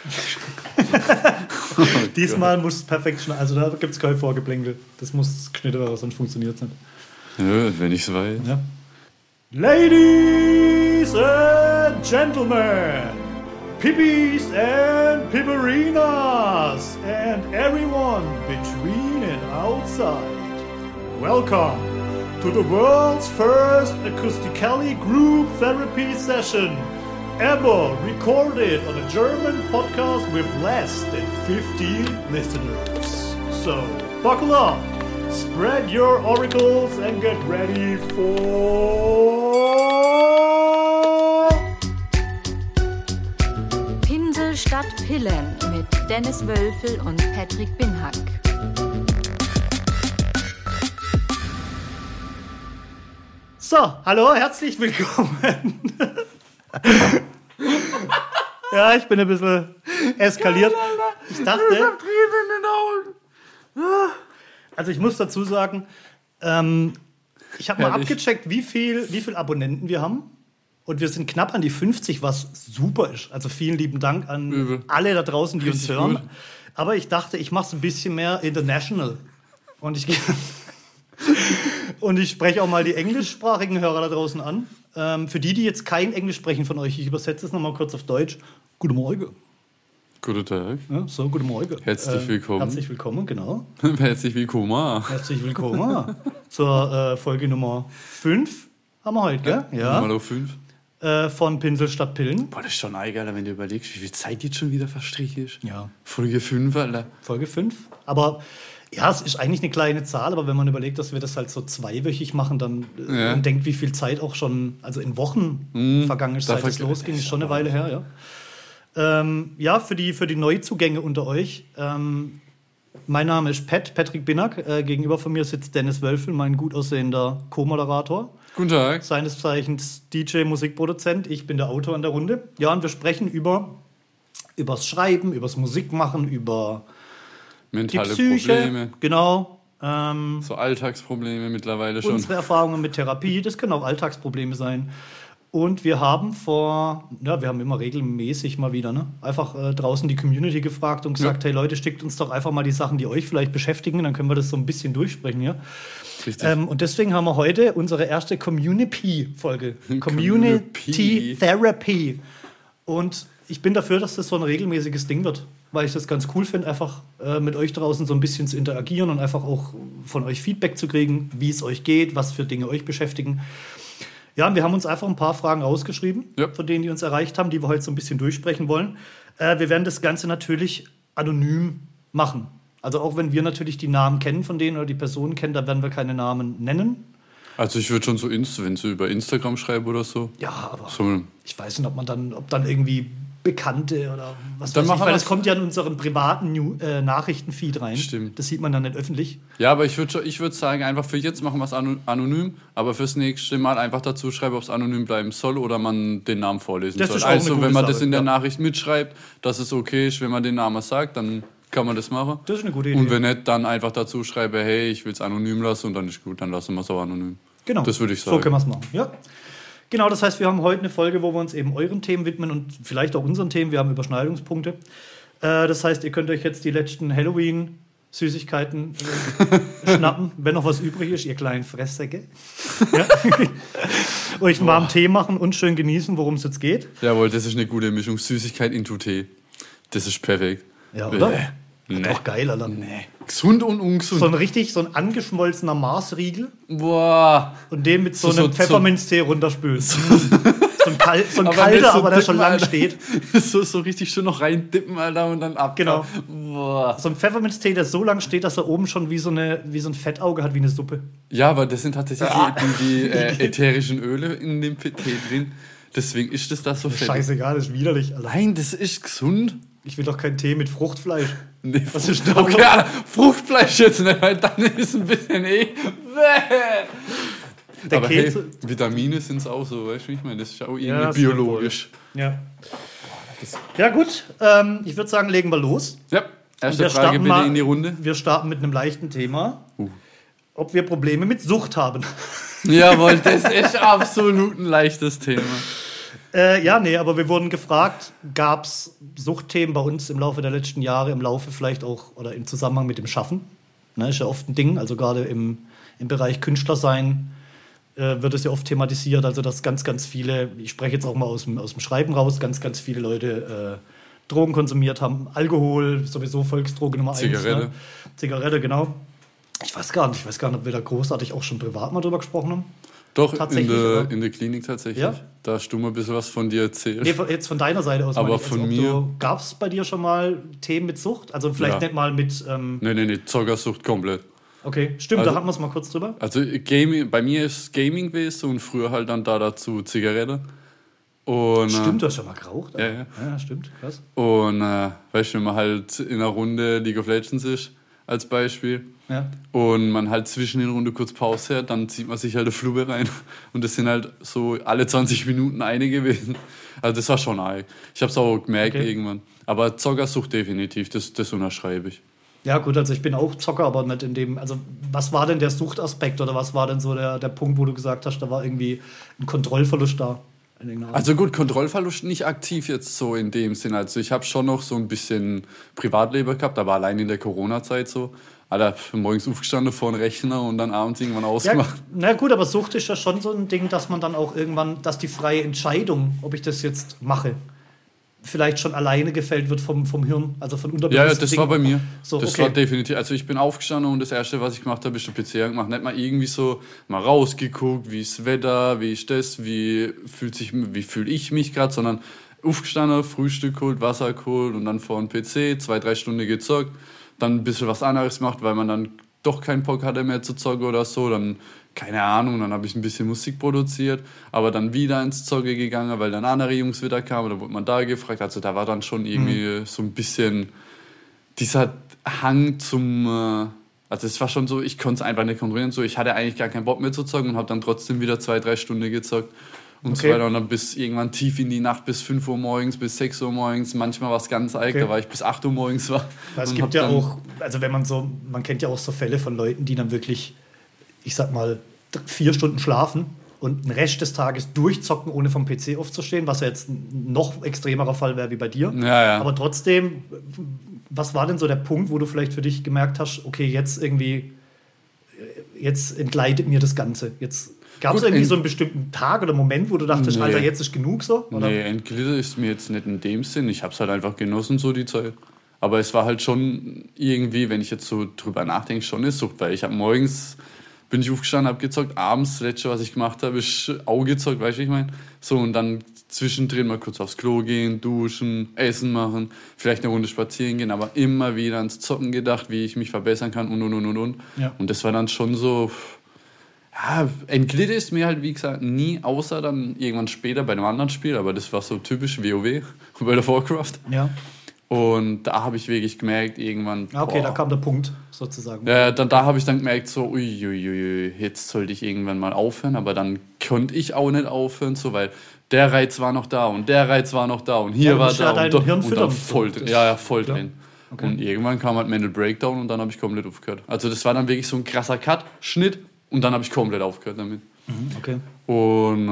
Diesmal muss es perfekt schneiden. Also da gibt es kein Vorgeplänkel. Das muss geschnitten werden, sonst funktioniert es nicht. Ja, wenn ich es weiß. Ja. Ladies and Gentlemen, Pippies and Pipperinas, and everyone between and outside, welcome to the world's first acoustically group therapy session ever recorded on a German podcast with less than 50 listeners. So, buckle up, spread your oracles and get ready for Pinsel statt Pillen mit Dennis Wölfel und Patrick Binhack. So, hallo, herzlich willkommen. Ja, ich bin ein bisschen eskaliert. Ich dachte, also ich muss dazu sagen, ich habe mal abgecheckt, wie viel Abonnenten wir haben. Und wir sind knapp an die 50, was super ist. Also vielen lieben Dank an alle da draußen, die uns hören. Gut. Aber ich dachte, ich mache es ein bisschen mehr international. Und ich spreche auch mal die englischsprachigen Hörer da draußen an. Für die jetzt kein Englisch sprechen von euch, ich übersetze es nochmal kurz auf Deutsch. Guten Morgen. Guten Tag. Ja, so, guten Morgen. Herzlich willkommen. Herzlich willkommen, genau. Herzlich willkommen. Herzlich willkommen zur Folge Nummer 5 haben wir heute, gell? Ja. Nummer 5. Von Pinsel statt Pillen. Boah, das ist schon geil, wenn du überlegst, wie viel Zeit jetzt schon wieder verstrichen ist. Ja. Folge 5, Alter. Folge 5. Aber ja, es ist eigentlich eine kleine Zahl, aber wenn man überlegt, dass wir das halt so zweiwöchig machen, dann und denkt, wie viel Zeit auch schon, also in Wochen vergangen ist, seit es losging, ist schon eine Weile her, ja. Ja, für die Neuzugänge unter euch. Mein Name ist Patrick Binhack. Gegenüber von mir sitzt Dennis Wölfel, mein gut aussehender Co-Moderator. Guten Tag. Seines Zeichens DJ, Musikproduzent. Ich bin der Autor in der Runde. Ja, und wir sprechen übers Schreiben, übers Musikmachen, über mentale die Psyche, Probleme. Genau. So Alltagsprobleme mittlerweile schon. Unsere Erfahrungen mit Therapie, das können auch Alltagsprobleme sein. Und wir haben wir haben immer regelmäßig mal wieder, einfach draußen die Community gefragt und gesagt, hey Leute, schickt uns doch einfach mal die Sachen, die euch vielleicht beschäftigen, dann können wir das so ein bisschen durchsprechen hier. Richtig. Und deswegen haben wir heute unsere erste Community-Folge. Community Therapy. Und ich bin dafür, dass das so ein regelmäßiges Ding wird, weil ich das ganz cool finde, einfach mit euch draußen so ein bisschen zu interagieren und einfach auch von euch Feedback zu kriegen, wie es euch geht, was für Dinge euch beschäftigen. Ja, und wir haben uns einfach ein paar Fragen rausgeschrieben, von denen, die uns erreicht haben, die wir heute so ein bisschen durchsprechen wollen. Wir werden das Ganze natürlich anonym machen. Also auch wenn wir natürlich die Namen kennen von denen oder die Personen kennen, da werden wir keine Namen nennen. Also ich würde schon so, wenn sie über Instagram schreiben oder so. Ja, aber so. Ich weiß nicht, ob dann irgendwie Bekannte oder was dann weiß ich, weil das kommt ja in unseren privaten Nachrichtenfeed rein. Stimmt. Das sieht man dann nicht öffentlich. Ja, aber ich würd sagen, einfach für jetzt machen wir es anonym, aber fürs nächste Mal einfach dazu schreiben, ob es anonym bleiben soll oder man den Namen vorlesen soll. Also wenn man das in der Nachricht mitschreibt, dass es okay ist, wenn man den Namen sagt, dann kann man das machen. Das ist eine gute Idee. Und wenn nicht, dann einfach dazu schreibe, hey, ich will es anonym lassen und dann ist gut, dann lassen wir es auch anonym. Genau. Das würde ich sagen. So können wir es machen, ja. Genau, das heißt, wir haben heute eine Folge, wo wir uns eben euren Themen widmen und vielleicht auch unseren Themen. Wir haben Überschneidungspunkte. Das heißt, ihr könnt euch jetzt die letzten Halloween-Süßigkeiten schnappen, wenn noch was übrig ist, ihr kleinen Fresssäcke. Ja. Euch einen warmen Tee machen und schön genießen, worum es jetzt geht. Jawohl, das ist eine gute Mischung. Süßigkeit into Tee. Das ist perfekt. Ja, oder? Doch geil, Alter. Nee. Gesund und ungesund. So ein angeschmolzener Mars-Riegel. Boah. Und den mit so einem Pfefferminztee runterspült. So ein kalter, aber der schon lang steht. So richtig schön noch reindippen, Alter, und dann ab. Genau. Boah. So ein Pfefferminztee, der so lang steht, dass er oben schon wie so ein Fettauge hat, wie eine Suppe. Ja, aber das sind tatsächlich die ätherischen Öle in dem Tee drin. Deswegen ist das da so fett. Scheißegal, das ist widerlich, Alter. Nein, das ist gesund. Ich will doch keinen Tee mit Fruchtfleisch. Nee, was ist da? Okay, Alter, Fruchtfleisch jetzt nicht, weil dann ist ein bisschen Aber hey, Vitamine sind es auch so, weißt du, wie ich meine? Das ist auch irgendwie biologisch. Ja. Ja, gut. Ich würde sagen, legen wir los. Ja, erste Frage bitte in die Runde. Wir starten mit einem leichten Thema. Ob wir Probleme mit Sucht haben. Jawohl, das ist absolut ein leichtes Thema. Aber wir wurden gefragt, gab es Suchtthemen bei uns im Laufe der letzten Jahre, im Laufe vielleicht auch oder im Zusammenhang mit dem Schaffen? Ne, ist ja oft ein Ding, also gerade im Bereich Künstlersein wird es ja oft thematisiert, also dass ganz, ganz viele, ich spreche jetzt auch mal aus dem Schreiben raus, ganz, ganz viele Leute Drogen konsumiert haben. Alkohol, sowieso Volksdroge Nummer 1. Zigarette. Ne? Zigarette, genau. Ich weiß gar nicht, ob wir da großartig auch schon privat mal drüber gesprochen haben. Doch, in der Klinik tatsächlich. Ja? Da hast du mal ein bisschen was von dir erzählt. Nee, jetzt von deiner Seite aus. Aber von mir... Gab es bei dir schon mal Themen mit Sucht? Also vielleicht nicht mal mit... Nee, Zockersucht komplett. Okay, stimmt, also, da hatten wir es mal kurz drüber. Also bei mir ist Gaming gewesen und früher halt dann dazu Zigarette. Und, stimmt, du hast schon mal geraucht? Ja, stimmt, krass. Und weißt du, wenn man halt in einer Runde League of Legends ist, als Beispiel, und man halt zwischen den Runde kurz Pause hat, dann zieht man sich halt eine Flube rein. Und das sind halt so alle 20 Minuten eine gewesen. Also das war schon arg. Ich habe es auch gemerkt irgendwann. Aber Zockersucht definitiv, das unterschreibe ich. Ja gut, also ich bin auch Zocker, aber nicht in dem, also was war denn der Suchtaspekt oder was war denn so der Punkt, wo du gesagt hast, da war irgendwie ein Kontrollverlust da? Also gut, Kontrollverlust nicht aktiv jetzt so in dem Sinn. Also ich habe schon noch so ein bisschen Privatleben gehabt, aber allein in der Corona-Zeit so. Alter, morgens aufgestanden vor den Rechner und dann abends irgendwann ausgemacht. Ja, na gut, aber Sucht ist ja schon so ein Ding, dass man dann auch irgendwann, dass die freie Entscheidung, ob ich das jetzt mache, vielleicht schon alleine gefällt wird vom Hirn, also von unterbewussten Ja, das Dingen. War bei mir. So, das war definitiv. Also ich bin aufgestanden und das Erste, was ich gemacht habe, ist den PC angemacht. Nicht mal irgendwie so mal rausgeguckt, wie ist das Wetter, wie ist das, wie fühle ich mich gerade, sondern aufgestanden, Frühstück geholt, Wasser geholt und dann vor den PC, 2-3 Stunden gezockt, dann ein bisschen was anderes gemacht, weil man dann doch keinen Bock hatte mehr zu zocken oder so, dann keine Ahnung, dann habe ich ein bisschen Musik produziert, aber dann wieder ins Zocke gegangen, weil dann andere Jungs wieder kamen, da wurde man da gefragt, also da war dann schon irgendwie so ein bisschen dieser Hang zum, also es war schon so, ich konnte es einfach nicht kontrollieren, so ich hatte eigentlich gar keinen Bock mehr zu zocken und habe dann trotzdem wieder 2-3 Stunden gezockt und so weiter und dann bis irgendwann tief in die Nacht, bis 5 Uhr morgens, bis 6 Uhr morgens, manchmal war es ganz alt, da war ich bis 8 Uhr morgens war. Es gibt ja auch, also wenn man so, man kennt ja auch so Fälle von Leuten, die dann wirklich, ich sag mal, 4 Stunden schlafen und den Rest des Tages durchzocken, ohne vom PC aufzustehen, was ja jetzt ein noch extremerer Fall wäre wie bei dir. Ja. Aber trotzdem, was war denn so der Punkt, wo du vielleicht für dich gemerkt hast, okay, jetzt entgleitet mir das Ganze. Jetzt gab es irgendwie so einen bestimmten Tag oder Moment, wo du dachtest, Alter, jetzt ist genug so? Oder? Nee, entgleitet ist mir jetzt nicht in dem Sinn. Ich habe es halt einfach genossen, so die Zeit. Aber es war halt schon irgendwie, wenn ich jetzt so drüber nachdenke, schon eine Sucht, weil ich habe morgens bin ich aufgestanden, habe gezockt, abends, das Letzte, was ich gemacht habe, ist auch gezockt, weißt du, ich meine? So, und dann zwischendrin mal kurz aufs Klo gehen, duschen, Essen machen, vielleicht eine Runde spazieren gehen, aber immer wieder ans Zocken gedacht, wie ich mich verbessern kann und. Ja. Und das war dann schon so, ja, entglitten ist mir halt, wie gesagt, nie, außer dann irgendwann später bei einem anderen Spiel, aber das war so typisch WoW, World of Warcraft. Ja. Und da habe ich wirklich gemerkt, irgendwann... Okay, da kam der Punkt, sozusagen. Ja, da habe ich dann gemerkt, so, uiuiui, jetzt sollte ich irgendwann mal aufhören, aber dann konnte ich auch nicht aufhören, so, weil der Reiz war noch da und der Reiz war noch da und hier war da und dann voll drin. Ja, voll drin. Okay. Und irgendwann kam halt Mental Breakdown und dann habe ich komplett aufgehört. Also das war dann wirklich so ein krasser Cut, Schnitt und dann habe ich komplett aufgehört damit. Okay. Und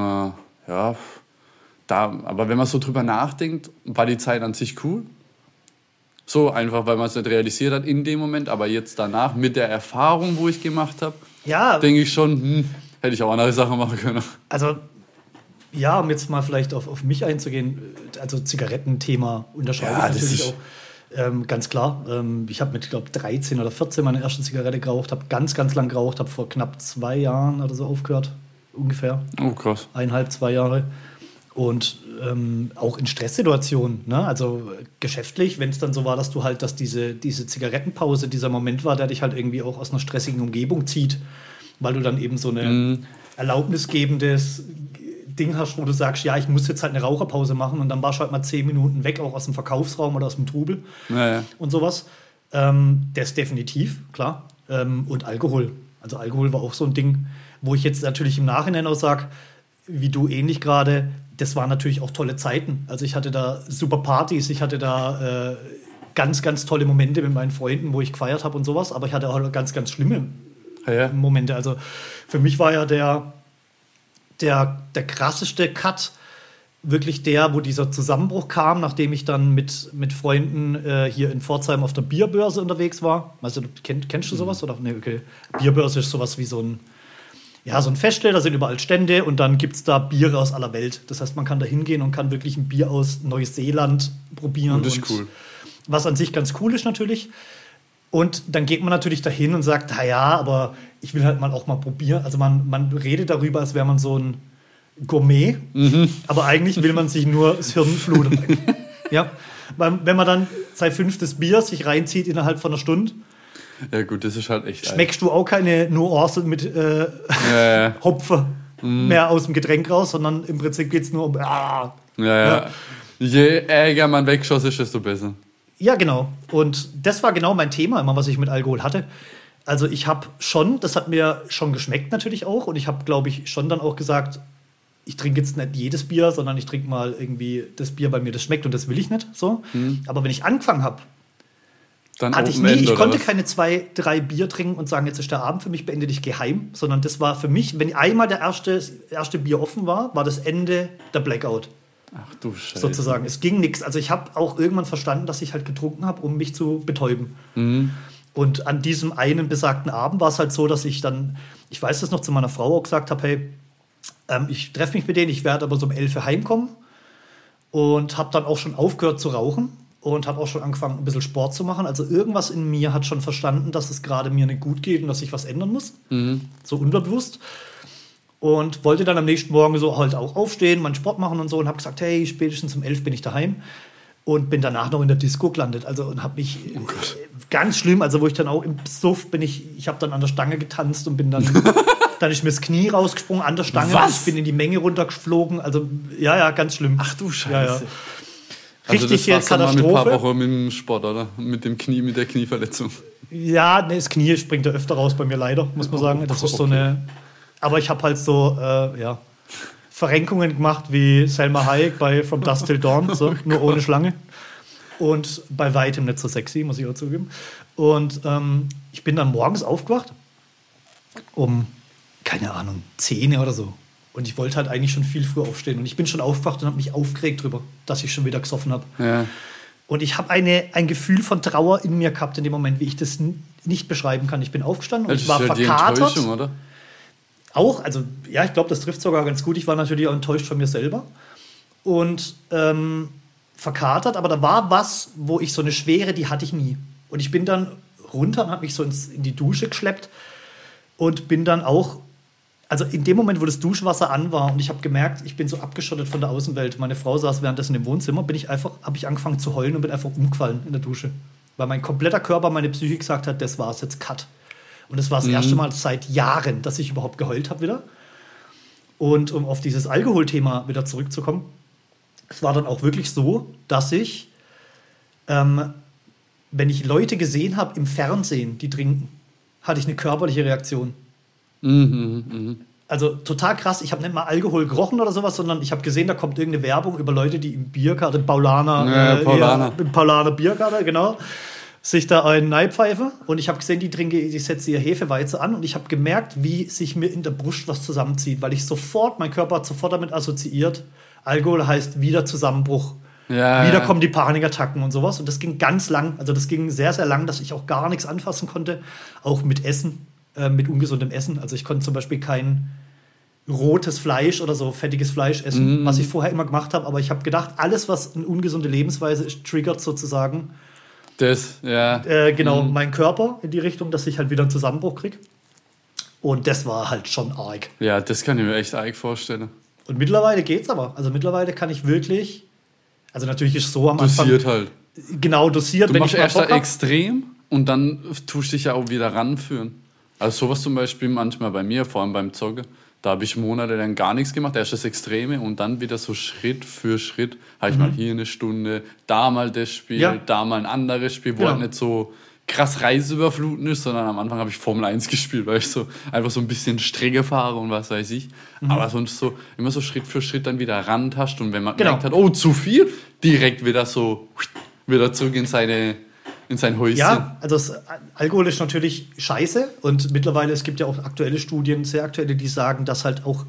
aber wenn man so drüber nachdenkt, war die Zeit an sich cool. So, einfach, weil man es nicht realisiert hat in dem Moment, aber jetzt danach, mit der Erfahrung, wo ich gemacht habe, denke ich schon, hätte ich auch andere Sachen machen können. Also, ja, um jetzt mal vielleicht auf mich einzugehen, also Zigarettenthema unterschreibe ich natürlich auch, ganz klar. Ich habe mit, glaube 13 oder 14 meine erste Zigarette geraucht, habe ganz, ganz lang geraucht, habe vor knapp 2 Jahren oder so aufgehört, ungefähr. Oh, krass. 1,5, 2 Jahre. Und auch in Stresssituationen, ne? Also geschäftlich, wenn es dann so war, dass du halt, dass diese Zigarettenpause, dieser Moment war, der dich halt irgendwie auch aus einer stressigen Umgebung zieht, weil du dann eben so ein erlaubnisgebendes Ding hast, wo du sagst, ja, ich muss jetzt halt eine Raucherpause machen und dann warst du halt mal 10 Minuten weg, auch aus dem Verkaufsraum oder aus dem Trubel und sowas. Das definitiv, klar. Und Alkohol. Also Alkohol war auch so ein Ding, wo ich jetzt natürlich im Nachhinein auch sage, wie du ähnlich gerade, das waren natürlich auch tolle Zeiten. Also ich hatte da super Partys, ich hatte da ganz, ganz tolle Momente mit meinen Freunden, wo ich gefeiert habe und sowas, aber ich hatte auch ganz, ganz schlimme Momente. Also für mich war ja der krasseste Cut wirklich wo dieser Zusammenbruch kam, nachdem ich dann mit Freunden hier in Pforzheim auf der Bierbörse unterwegs war. Also, kennst du sowas? Oder? Nee, okay. Bierbörse ist sowas wie so ein Festle, da sind überall Stände und dann gibt es da Biere aus aller Welt. Das heißt, man kann da hingehen und kann wirklich ein Bier aus Neuseeland probieren. Und das ist cool. Was an sich ganz cool ist natürlich. Und dann geht man natürlich dahin und sagt, naja, aber ich will halt auch mal probieren. Also man redet darüber, als wäre man so ein Gourmet, aber eigentlich will man sich nur das Hirn fluten. Ja? Wenn man dann sein 5. Bier sich reinzieht innerhalb von einer Stunde, ja gut, das ist halt echt schmeckst du auch keine Nuance mit Hopfen mehr aus dem Getränk raus, sondern im Prinzip geht es nur um Ja. Je ärger man wegschoss ist, desto besser. Ja, genau. Und das war genau mein Thema, immer was ich mit Alkohol hatte. Also ich habe das hat mir schon geschmeckt natürlich auch. Und ich habe, glaube ich, schon dann auch gesagt, ich trinke jetzt nicht jedes Bier, sondern ich trinke mal irgendwie das Bier, weil mir das schmeckt und das will ich nicht. So. Aber wenn ich angefangen habe, hatte ich nie, ich konnte keine 2, 3 Bier trinken und sagen, jetzt ist der Abend für mich beendet, ich gehe heim. Sondern das war für mich, wenn einmal das erste Bier offen war das Ende der Blackout. Ach du Scheiße. Sozusagen. Es ging nichts. Also ich habe auch irgendwann verstanden, dass ich halt getrunken habe, um mich zu betäuben. Und an diesem einen besagten Abend war es halt so, dass ich dann, ich weiß das noch, zu meiner Frau auch gesagt habe, hey, ich treffe mich mit denen, ich werde aber so um 11 Uhr heimkommen. Und habe dann auch schon aufgehört zu rauchen und habe auch schon angefangen, ein bisschen Sport zu machen. Also irgendwas in mir hat schon verstanden, dass es gerade mir nicht gut geht und dass ich was ändern muss. So unterbewusst. Und wollte dann am nächsten Morgen so halt auch aufstehen, meinen Sport machen und so und habe gesagt, hey, spätestens um 11 bin ich daheim. Und bin danach noch in der Disco gelandet. Also und habe mich ganz schlimm, also wo ich dann auch im Suff ich habe dann an der Stange getanzt und bin dann ist mir das Knie rausgesprungen an der Stange. Was? Ich bin in die Menge runtergeflogen. Also ja, ganz schlimm. Ach du Scheiße. Ja. Richtige also das Katastrophe. Mal mit ein paar Wochen mit dem Sport, oder? Mit der Knieverletzung. Ja, das Knie springt ja öfter raus bei mir leider, muss man sagen. Das ist so eine... Aber ich habe halt so, Verrenkungen gemacht wie Selma Hayek bei From Dusk Till Dawn, so, nur ohne Schlange. Und bei weitem nicht so sexy, muss ich auch zugeben. Und ich bin dann morgens aufgewacht, um, keine Ahnung, 10 oder so. Und ich wollte halt eigentlich schon viel früher aufstehen. Und ich bin schon aufgewacht und habe mich aufgeregt drüber, dass ich schon wieder gesoffen habe. Ja. Und ich habe ein Gefühl von Trauer in mir gehabt in dem Moment, wie ich das nicht beschreiben kann. Ich bin aufgestanden und ich war verkatert. Die Enttäuschung, oder? Auch, also ja, ich glaube, das trifft sogar ganz gut. Ich war natürlich auch enttäuscht von mir selber und verkatert, aber da war was, wo ich so eine Schwere, die hatte ich nie. Und ich bin dann runter und habe mich so in die Dusche geschleppt und bin dann auch, also in dem Moment, wo das Duschwasser an war und ich habe gemerkt, ich bin so abgeschottet von der Außenwelt. Meine Frau saß währenddessen im Wohnzimmer, habe ich angefangen zu heulen und bin einfach umgefallen in der Dusche. Weil mein kompletter Körper, meine Psyche gesagt hat, das war's jetzt, Cut. Und das war das erste Mal seit Jahren, dass ich überhaupt geheult habe wieder. Und um auf dieses Alkoholthema wieder zurückzukommen, es war dann auch wirklich so, dass ich, wenn ich Leute gesehen habe im Fernsehen, die trinken, hatte ich eine körperliche Reaktion. Also total krass. Ich habe nicht mal Alkohol gerochen oder sowas, sondern ich habe gesehen, da kommt irgendeine Werbung über Leute, die im Biergarten, im Paulaner Biergarten, genau, sich da einen Neipfeife und ich habe gesehen, die setzt ihr Hefeweizen an und ich habe gemerkt, wie sich mir in der Brust was zusammenzieht, weil mein Körper hat sofort damit assoziiert, Alkohol heißt wieder Zusammenbruch, wieder kommen die Panikattacken und sowas und das ging ganz lang, also das ging sehr, sehr lang, dass ich auch gar nichts anfassen konnte, auch mit Essen, mit ungesundem Essen, also ich konnte zum Beispiel kein rotes Fleisch oder so fettiges Fleisch essen, was ich vorher immer gemacht habe, aber ich habe gedacht, alles, was eine ungesunde Lebensweise ist, triggert sozusagen mein Körper in die Richtung, dass ich halt wieder einen Zusammenbruch kriege. Und das war halt schon arg. Ja, das kann ich mir echt arg vorstellen. Und mittlerweile geht's aber. Also mittlerweile kann ich wirklich, also natürlich ist es so am Anfang. Dosiert halt. Genau, dosiert. Du machst erst extrem und dann tust du dich ja auch wieder ranführen. Also sowas zum Beispiel manchmal bei mir, vor allem beim Zocken. Da habe ich monatelang gar nichts gemacht, erst das Extreme und dann wieder so Schritt für Schritt habe ich mal hier eine Stunde, da mal das Spiel, da mal ein anderes Spiel, wo halt nicht so krass Reiseüberfluten ist, sondern am Anfang habe ich Formel 1 gespielt, weil ich so einfach so ein bisschen Strecke fahre und was weiß ich. Aber sonst so immer so Schritt für Schritt dann wieder rantascht und wenn man gemerkt hat, oh, zu viel, direkt wieder so wieder zurück in sein Häuschen. Ja, also Alkohol ist natürlich scheiße und mittlerweile, es gibt ja auch aktuelle Studien, sehr aktuelle, die sagen, dass halt auch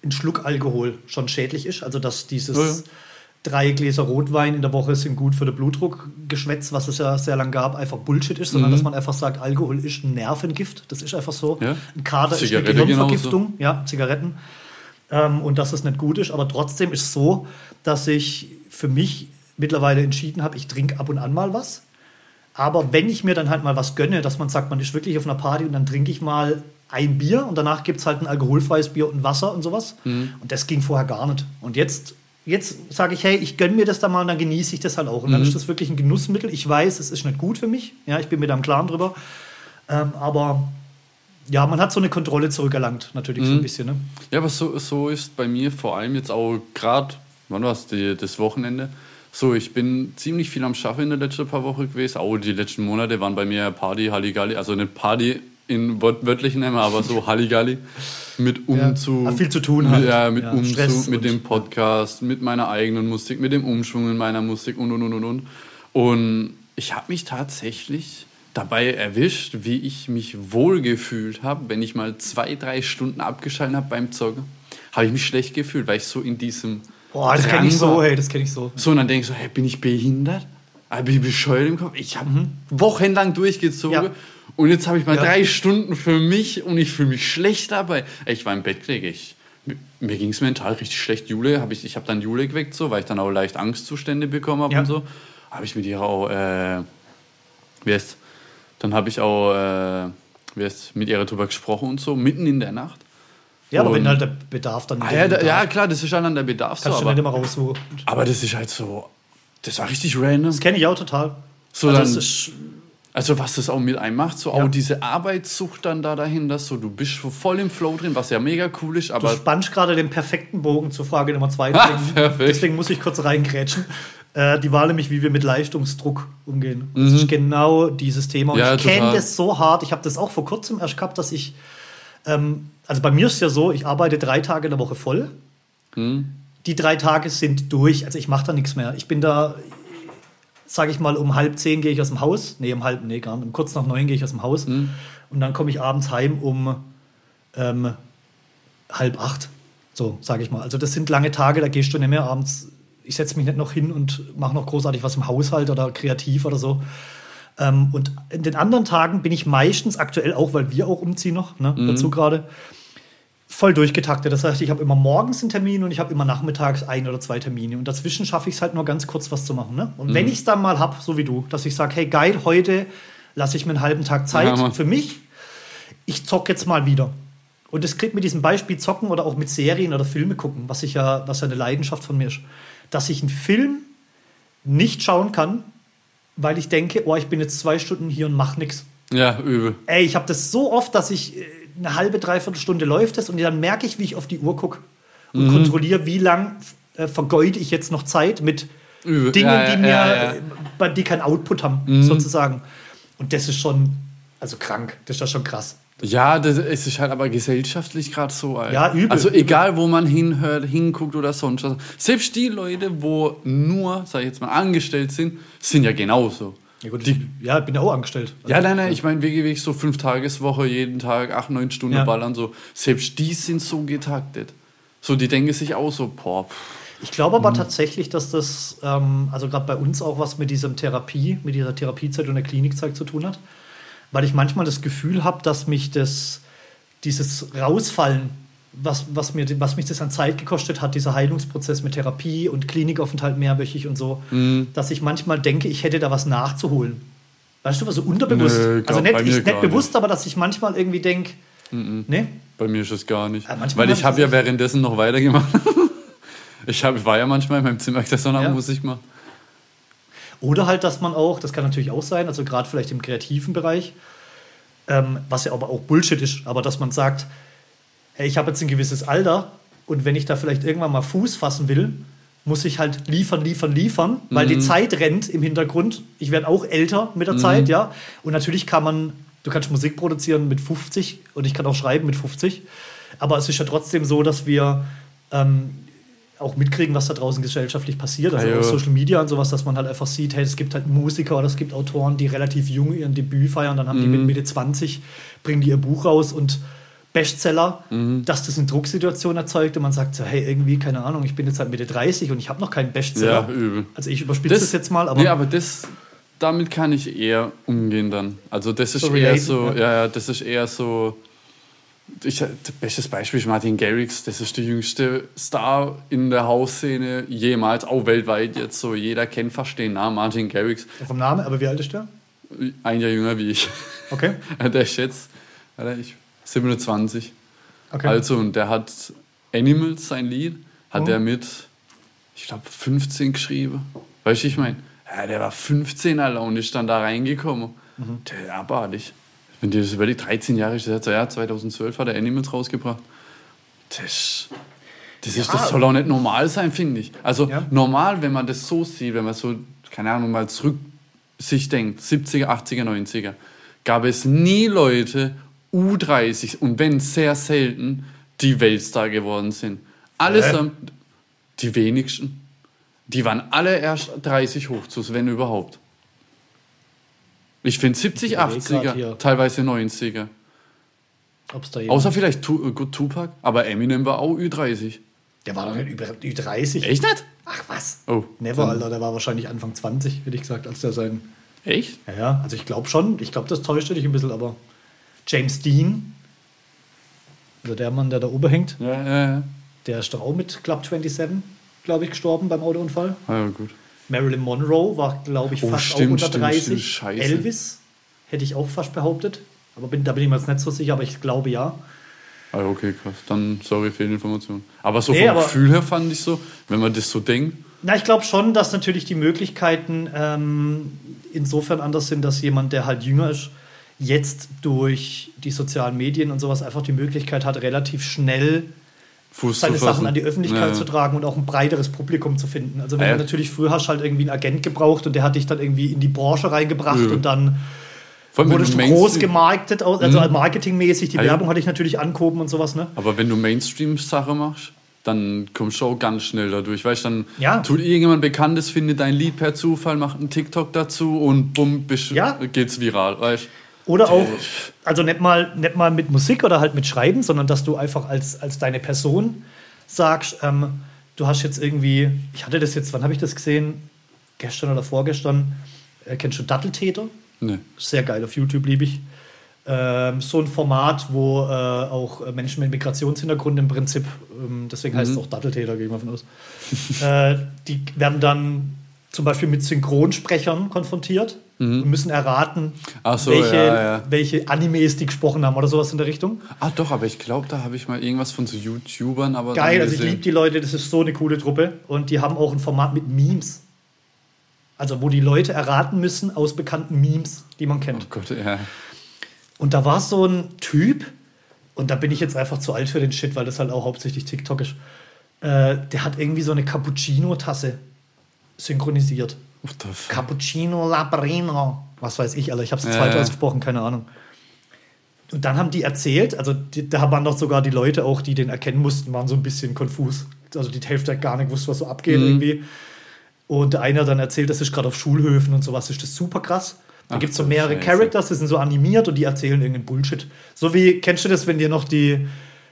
ein Schluck Alkohol schon schädlich ist. Also dass dieses 3 Gläser Rotwein in der Woche sind gut für den Blutdruck Geschwätz, was es ja sehr lange gab, einfach Bullshit ist, sondern dass man einfach sagt, Alkohol ist ein Nervengift. Das ist einfach so. Ja. Ein Kater Zigarette ist eine Gehirnvergiftung. Genauso. Ja, Zigaretten. Und dass es nicht gut ist. Aber trotzdem ist es so, dass ich für mich mittlerweile entschieden habe, ich trinke ab und an mal was. Aber wenn ich mir dann halt mal was gönne, dass man sagt, man ist wirklich auf einer Party und dann trinke ich mal ein Bier und danach gibt es halt ein alkoholfreies Bier und Wasser und sowas. Und das ging vorher gar nicht. Und jetzt sage ich, hey, ich gönne mir das da mal und dann genieße ich das halt auch. Und dann ist das wirklich ein Genussmittel. Ich weiß, es ist nicht gut für mich. Ja, ich bin mir da im Klaren drüber. Aber ja, man hat so eine Kontrolle zurückerlangt, natürlich so ein bisschen. Ne? Ja, aber so ist bei mir vor allem jetzt auch gerade, wann war es, das Wochenende? So, ich bin ziemlich viel am Schaffen in den letzten paar Wochen gewesen. Auch die letzten Monate waren bei mir Party, Halligalli. Also nicht Party in wörtlichen Namen, aber so Halligalli. Mit Umzug. Ja, viel zu tun halt. Ja, mit Umzug, Stress mit dem Podcast, mit meiner eigenen Musik, mit dem Umschwung in meiner Musik und. Und ich habe mich tatsächlich dabei erwischt, wie ich mich wohlgefühlt habe, wenn ich mal 2-3 Stunden abgeschaltet habe beim Zocken. Habe ich mich schlecht gefühlt, weil ich so in diesem... Boah, das kenne ich so, hey, das kenne ich so. So, und dann denke ich so, hey, bin ich behindert? Bin ich bescheuert im Kopf? Ich habe wochenlang durchgezogen und jetzt habe ich mal 3 Stunden für mich und ich fühle mich schlecht dabei. Ich war im Bett gelegen, mir ging es mental richtig schlecht. Ich habe dann Jule geweckt, so, weil ich dann auch leicht Angstzustände bekommen habe und so. Habe ich mit ihr auch, dann habe ich auch, mit ihr darüber gesprochen und so, mitten in der Nacht. Ja, aber wenn halt der Bedarf dann... ja, klar, das ist dann der Bedarf. Kannst so, du nicht immer raussuchen. Aber das ist halt so... Das war richtig random. Das kenne ich auch total. So also was das auch mit einem macht, so auch diese Arbeitssucht dann dahinter, so du bist voll im Flow drin, was ja mega cool ist, aber... Du spannst gerade den perfekten Bogen zur Frage Nummer 2. Deswegen muss ich kurz reingrätschen. Die war nämlich, wie wir mit Leistungsdruck umgehen. Das ist genau dieses Thema. Und ich kenne das so hart. Ich habe das auch vor kurzem erst gehabt, dass ich... also bei mir ist es ja so, ich arbeite 3 Tage in der Woche voll. Die 3 Tage sind durch. Also ich mache da nichts mehr. Ich bin da, sage ich mal, um 9:30 gehe ich aus dem Haus. Nee, gar nicht. Um kurz nach 9 gehe ich aus dem Haus. Und dann komme ich abends heim um 7:30. So, sage ich mal. Also das sind lange Tage, da gehst du nicht mehr abends. Ich setze mich nicht noch hin und mache noch großartig was im Haushalt oder kreativ oder so. Und in den anderen Tagen bin ich meistens aktuell auch, weil wir auch umziehen noch, dazu gerade, voll durchgetaktet. Das heißt, ich habe immer morgens einen Termin und ich habe immer nachmittags 1 oder 2 Termine. Und dazwischen schaffe ich es halt nur ganz kurz was zu machen. Ne? Und wenn ich es dann mal habe, so wie du, dass ich sage, hey geil, heute lasse ich mir einen halben Tag Zeit für mich. Ich zocke jetzt mal wieder. Und das kriegt mit diesem Beispiel Zocken oder auch mit Serien oder Filme gucken, was ja eine Leidenschaft von mir ist, dass ich einen Film nicht schauen kann, weil ich denke, ich bin jetzt 2 Stunden hier und mache nichts. Ja, übel. Ey, ich habe das so oft, dass ich eine halbe, 3/4 Stunde läuft es und dann merke ich, wie ich auf die Uhr gucke und kontrolliere, wie lang vergeude ich jetzt noch Zeit mit Dingen, die kein Output haben, sozusagen. Und das ist schon, also krank, das ist ja schon krass. Ja, es ist halt aber gesellschaftlich gerade so. Alter. Ja, übel. Also egal, wo man hinhört, hinguckt oder sonst was. Selbst die Leute, wo nur, sag ich jetzt mal, angestellt sind ja genauso. Ja, gut, ich bin ja auch angestellt. Also, nein, ich meine, wirklich so 5-Tageswoche, jeden Tag 8-9 Stunden ballern, so. Selbst die sind so getaktet. So, die denken sich auch so, Ich glaube aber tatsächlich, dass das, also gerade bei uns auch was mit dieser Therapiezeit und der Klinikzeit zu tun hat. Weil ich manchmal das Gefühl habe, dass mich dieses Rausfallen, was mich das an Zeit gekostet hat, dieser Heilungsprozess mit Therapie und Klinikaufenthalt mehrwöchig und so, dass ich manchmal denke, ich hätte da was nachzuholen. Weißt du, was so unterbewusst? Also nicht bewusst, aber dass ich manchmal irgendwie denke, ne? Bei mir ist es gar nicht. Weil ich habe ja währenddessen noch weitergemacht. Ich war ja manchmal in meinem Zimmer gesessen und Musik gemacht. Oder halt, dass man auch, das kann natürlich auch sein, also gerade vielleicht im kreativen Bereich, was ja aber auch Bullshit ist, aber dass man sagt, hey, ich habe jetzt ein gewisses Alter und wenn ich da vielleicht irgendwann mal Fuß fassen will, muss ich halt liefern, weil die Zeit rennt im Hintergrund. Ich werde auch älter mit der Zeit, ja. Und natürlich du kannst Musik produzieren mit 50 und ich kann auch schreiben mit 50. Aber es ist ja trotzdem so, dass wir auch mitkriegen, was da draußen gesellschaftlich passiert, also auf Social Media und sowas, dass man halt einfach sieht, hey, es gibt halt Musiker oder es gibt Autoren, die relativ jung ihren Debüt feiern, dann haben die mit Mitte 20, bringen die ihr Buch raus und Bestseller, dass das eine Drucksituation erzeugt und man sagt so, hey, irgendwie, keine Ahnung, ich bin jetzt halt Mitte 30 und ich habe noch keinen Bestseller. Ja, übel. Also ich überspitze das jetzt mal, aber... Nee, aber damit kann ich eher umgehen dann. Also das ist so eher related, so, ja, das ist eher so... Das bestes Beispiel ist Martin Garrix, das ist der jüngste Star in der Hausszene jemals, auch weltweit jetzt so. Jeder kennt fast den Namen Martin Garrix. Vom Namen, aber wie alt ist der? Ein Jahr jünger wie ich. Okay. Der ist jetzt 27. Okay. Also, und der hat Animals, sein Lied, hat er mit, ich glaube, 15 geschrieben. Weißt du, ich meine, ja, der war 15 Alter und ist dann da reingekommen. Der ist abartig. Wenn dir das über die 13 Jahre ist, das 2012 hat er Animals rausgebracht. Das soll auch nicht normal sein, finde ich. Also normal, wenn man das so sieht, wenn man so, keine Ahnung, mal zurück sich denkt, 70er, 80er, 90er, gab es nie Leute, U30, und wenn sehr selten, die Weltstar geworden sind. Allesamt, die wenigsten. Die waren alle erst 30 hoch zu, wenn überhaupt. Ich finde 70, 80er, teilweise 90er. Außer vielleicht Tupac, aber Eminem war auch Ü30. Der war doch nicht über Ü30. Echt nicht? Ach was? Oh. Never, Alter, der war wahrscheinlich Anfang 20, hätte ich gesagt, als der sein... Echt? Ja, also ich glaube schon. Ich glaube, das täuscht dich ein bisschen, aber James Dean, also der Mann, der da oben hängt, der ist doch auch mit Club 27, glaube ich, gestorben beim Autounfall. Ja, gut. Marilyn Monroe war, glaube ich, fast auch unter 30. Stimmt. Elvis hätte ich auch fast behauptet. Aber da bin ich mir jetzt nicht so sicher, aber ich glaube ja. Ah, okay, krass. Dann, sorry, Fehlinformation. Aber so vom Gefühl her fand ich so, wenn man das so denkt. Na, ich glaube schon, dass natürlich die Möglichkeiten insofern anders sind, dass jemand, der halt jünger ist, jetzt durch die sozialen Medien und sowas einfach die Möglichkeit hat, relativ schnell seine Sachen an die Öffentlichkeit zu tragen und auch ein breiteres Publikum zu finden. Also wenn du natürlich früher hast halt irgendwie einen Agent gebraucht und der hat dich dann irgendwie in die Branche reingebracht und dann wurdest du groß gemarketet, also marketingmäßig, die Werbung hatte ich natürlich angehoben und sowas. Ne? Aber wenn du Mainstream-Sache machst, dann kommst du auch ganz schnell dadurch. Weißt du, dann tut irgendjemand Bekanntes, findet dein Lied per Zufall, macht einen TikTok dazu und bumm, geht's viral, weißt. Oder auch, also nicht mal mit Musik oder halt mit Schreiben, sondern dass du einfach als deine Person sagst, du hast jetzt irgendwie, ich hatte das jetzt, wann habe ich das gesehen? Gestern oder vorgestern. Kennst du Datteltäter? Nee. Sehr geil, auf YouTube liebe ich. So ein Format, wo auch Menschen mit Migrationshintergrund im Prinzip, deswegen heißt es auch Datteltäter, gehe ich mal von aus, die werden dann zum Beispiel mit Synchronsprechern konfrontiert und müssen erraten, welche Animes die gesprochen haben oder sowas in der Richtung. Ah doch, aber ich glaube, da habe ich mal irgendwas von so YouTubern. Aber geil, also ich liebe die Leute, das ist so eine coole Truppe. Und die haben auch ein Format mit Memes. Also wo die Leute erraten müssen aus bekannten Memes, die man kennt. Oh Gott, ja. Und da war so ein Typ, und da bin ich jetzt einfach zu alt für den Shit, weil das halt auch hauptsächlich TikTok ist, der hat irgendwie so eine Cappuccino-Tasse synchronisiert. Cappuccino Labrino. Was weiß ich, Alter. Ich habe es zweite ausgesprochen, keine Ahnung. Und dann haben die erzählt, also da waren doch sogar die Leute auch, die den erkennen mussten, waren so ein bisschen konfus. Also die Hälfte hat gar nicht gewusst, was so abgeht irgendwie. Und der eine hat dann erzählt, das ist gerade auf Schulhöfen und sowas, ist das super krass. Da gibt es so mehrere Characters, die sind so animiert und die erzählen irgendeinen Bullshit. So wie, kennst du das, wenn dir noch die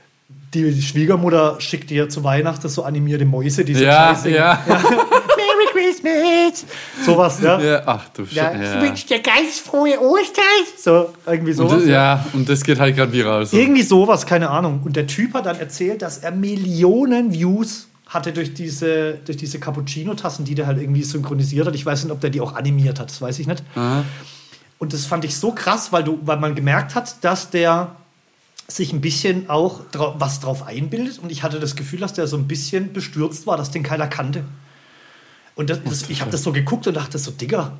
Schwiegermutter schickt dir zu Weihnachten so animierte Mäuse, die so scheiße. Ja. Merry Christmas! Sowas, ja. Ja, ach du Scheiße. Ich wünsche dir ganz frohe Ostern! So, irgendwie sowas. Und das geht halt gerade viral. So. Irgendwie sowas, keine Ahnung. Und der Typ hat dann erzählt, dass er Millionen Views hatte durch diese Cappuccino-Tassen, die der halt irgendwie synchronisiert hat. Ich weiß nicht, ob der die auch animiert hat, das weiß ich nicht. Aha. Und das fand ich so krass, weil man gemerkt hat, dass der sich ein bisschen auch was drauf einbildet. Und ich hatte das Gefühl, dass der so ein bisschen bestürzt war, dass den keiner kannte. Und ich habe das so geguckt und dachte so, Digga,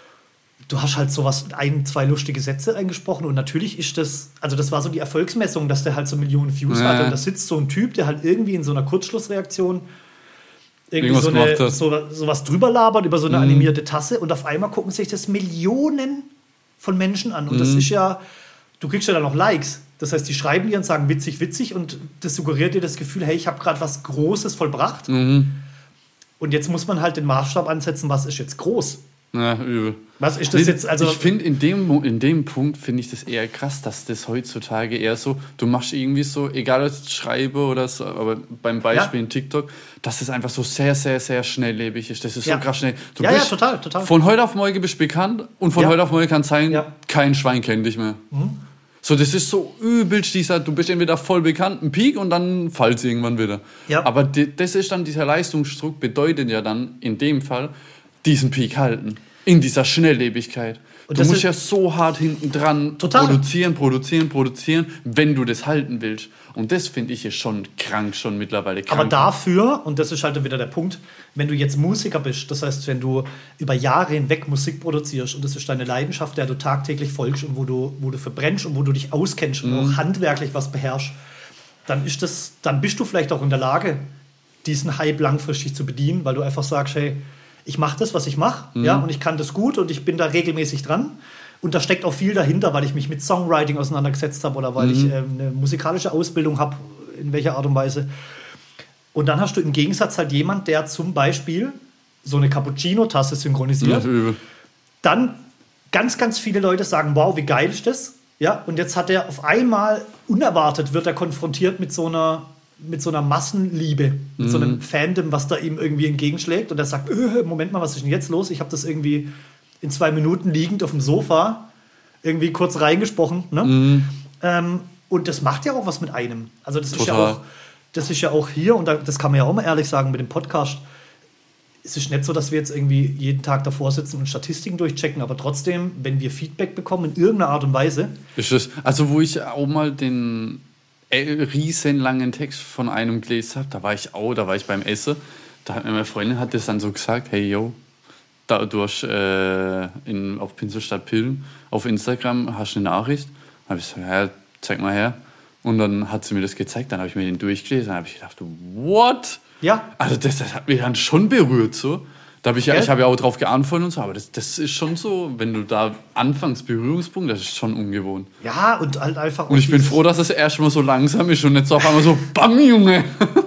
du hast halt sowas, 1-2 lustige Sätze eingesprochen und natürlich ist das, also das war so die Erfolgsmessung, dass der halt so Millionen Views hatte und da sitzt so ein Typ, der halt irgendwie in so einer Kurzschlussreaktion irgendwie so was drüber labert über so eine animierte Tasse und auf einmal gucken sich das Millionen von Menschen an und das ist ja, du kriegst ja dann noch Likes, das heißt, die schreiben dir und sagen witzig, witzig und das suggeriert dir das Gefühl, hey, ich habe gerade was Großes vollbracht und jetzt muss man halt den Maßstab ansetzen, was ist jetzt groß? Ja, übel. Was ist das jetzt? Also ich finde, in dem Punkt finde ich das eher krass, dass das heutzutage eher so, du machst irgendwie so, egal ob ich schreibe oder so, aber beim Beispiel in TikTok, dass das einfach so sehr, sehr, sehr schnelllebig ist. Das ist so krass schnell. Du bist total. Von heute auf morgen bist du bekannt und von heute auf morgen kann es sein, kein Schwein kennt dich mehr. So, das ist so übelst du bist entweder voll bekannt, ein Peak und dann fällt es irgendwann wieder. Ja. Aber das ist dann, dieser Leistungsdruck bedeutet ja dann in dem Fall, diesen Peak halten. In dieser Schnelllebigkeit. Und du musst ja so hart hinten dran produzieren, wenn du das halten willst. Und das finde ich ist schon krank, schon mittlerweile krank. Aber dafür, und das ist halt wieder der Punkt, wenn du jetzt Musiker bist, das heißt, wenn du über Jahre hinweg Musik produzierst und das ist deine Leidenschaft, der du tagtäglich folgst und wo du verbrennst und wo du dich auskennst und auch handwerklich was beherrschst, dann bist du vielleicht auch in der Lage, diesen Hype langfristig zu bedienen, weil du einfach sagst, hey, ich mache das, was ich mache, und ich kann das gut und ich bin da regelmäßig dran. Und da steckt auch viel dahinter, weil ich mich mit Songwriting auseinandergesetzt habe oder weil ich eine musikalische Ausbildung habe, in welcher Art und Weise. Und dann hast du im Gegensatz halt jemand, der zum Beispiel so eine Cappuccino-Tasse synchronisiert. Ja, dann ganz, ganz viele Leute sagen, wow, wie geil ist das? Ja, und jetzt hat er auf einmal, unerwartet, wird er konfrontiert mit so einer Massenliebe, mit so einem Fandom, was da ihm irgendwie entgegenschlägt. Und er sagt, Moment mal, was ist denn jetzt los? Ich habe das irgendwie in 2 Minuten liegend auf dem Sofa irgendwie kurz reingesprochen. Ne? Und das macht ja auch was mit einem. Also das ist ja auch hier, und das kann man ja auch mal ehrlich sagen mit dem Podcast, es ist nicht so, dass wir jetzt irgendwie jeden Tag davor sitzen und Statistiken durchchecken, aber trotzdem, wenn wir Feedback bekommen in irgendeiner Art und Weise. Ist das, also wo ich auch mal den riesenlangen Text von einem gelesen habe, da war ich beim Essen, da hat mir meine Freundin hat das dann so gesagt, hey yo, du hast auf Pinselstadt Pillen auf Instagram hast du eine Nachricht, dann habe ich gesagt, ja, zeig mal her, und dann hat sie mir das gezeigt, dann habe ich mir den durchgelesen, dann habe ich gedacht, what? Ja. Also das hat mich dann schon berührt, so. Ich habe ja auch drauf geantwortet und so, aber das ist schon so, wenn du da anfängst, Berührungspunkt, das ist schon ungewohnt. Ja, und halt einfach... Und ich bin froh, dass es erstmal so langsam ist und nicht so auf einmal so, bam, Junge!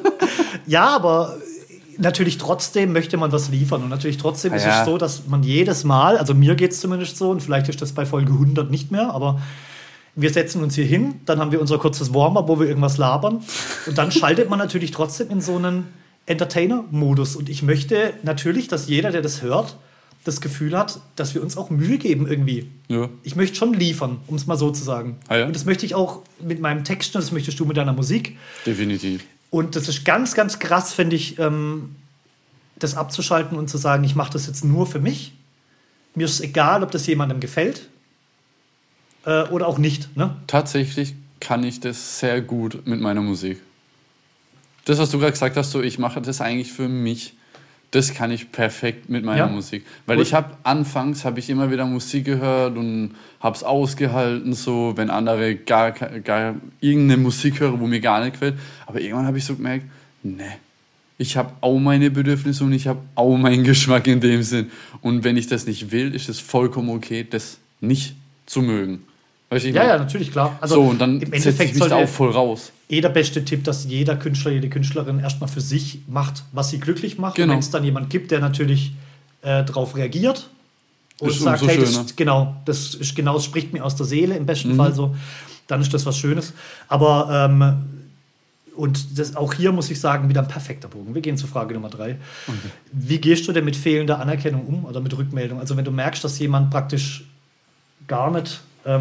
Ja, aber natürlich trotzdem möchte man was liefern und natürlich trotzdem ist es so, dass man jedes Mal, also mir geht es zumindest so, und vielleicht ist das bei Folge 100 nicht mehr, aber wir setzen uns hier hin, dann haben wir unser kurzes Warm-up, wo wir irgendwas labern und dann schaltet man natürlich trotzdem in so einen Entertainer-Modus. Und ich möchte natürlich, dass jeder, der das hört, das Gefühl hat, dass wir uns auch Mühe geben irgendwie. Ja. Ich möchte schon liefern, um es mal so zu sagen. Ah, ja. Und das möchte ich auch mit meinem Text, das möchtest du mit deiner Musik. Definitiv. Und das ist ganz, ganz krass, finde ich, das abzuschalten und zu sagen, ich mache das jetzt nur für mich. Mir ist egal, ob das jemandem gefällt oder auch nicht. Ne? Tatsächlich kann ich das sehr gut mit meiner Musik. Das, was du gerade gesagt hast, so, ich mache das eigentlich für mich, das kann ich perfekt mit meiner Musik. Weil anfangs habe ich immer wieder Musik gehört und habe es ausgehalten, so, wenn andere gar irgendeine Musik hören, wo mir gar nicht gefällt. Aber irgendwann habe ich so gemerkt, ich habe auch meine Bedürfnisse und ich habe auch meinen Geschmack in dem Sinn. Und wenn ich das nicht will, ist es vollkommen okay, das nicht zu mögen. Weißt du, ja, natürlich, klar. Also so, und dann setze ich mich da auch voll raus. Der beste Tipp, dass jeder Künstler, jede Künstlerin erstmal für sich macht, was sie glücklich macht. Genau. Und wenn es dann jemand gibt, der natürlich darauf reagiert und sagt, hey, das spricht mir aus der Seele, im besten Fall so, dann ist das was Schönes. Aber und das, auch hier muss ich sagen, wieder ein perfekter Bogen. Wir gehen zur Frage Nummer 3. Okay. Wie gehst du denn mit fehlender Anerkennung um oder mit Rückmeldung? Also wenn du merkst, dass jemand praktisch gar nicht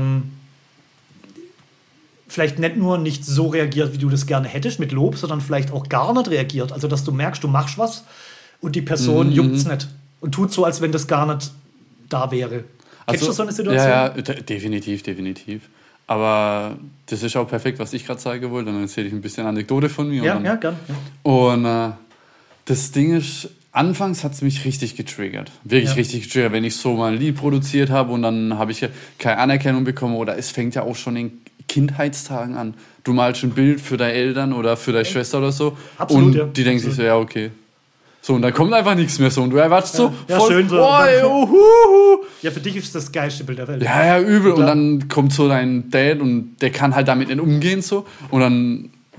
vielleicht nicht so reagiert, wie du das gerne hättest mit Lob, sondern vielleicht auch gar nicht reagiert. Also, dass du merkst, du machst was und die Person juckt's nicht und tut so, als wenn das gar nicht da wäre. Kennst du so eine Situation? Ja, definitiv. Aber das ist auch perfekt, was ich gerade sagen wollte. Dann erzähle ich ein bisschen Anekdote von mir. Ja, gerne. Ja. Und das Ding ist, anfangs hat es mich richtig getriggert. Wirklich richtig getriggert, wenn ich so mal ein Lied produziert habe und dann habe ich keine Anerkennung bekommen. Oder es fängt ja auch schon in Kindheitstagen an. Du malst ein Bild für deine Eltern oder für deine Schwester oder so. Absolut, und die denken sich so, ja, okay. So, und dann kommt einfach nichts mehr so. Und du erwartest voll, schön so. Ja, für dich ist das geilste Bild der Welt. Ja, übel. Und dann kommt so dein Dad und der kann halt damit nicht umgehen so. Und dann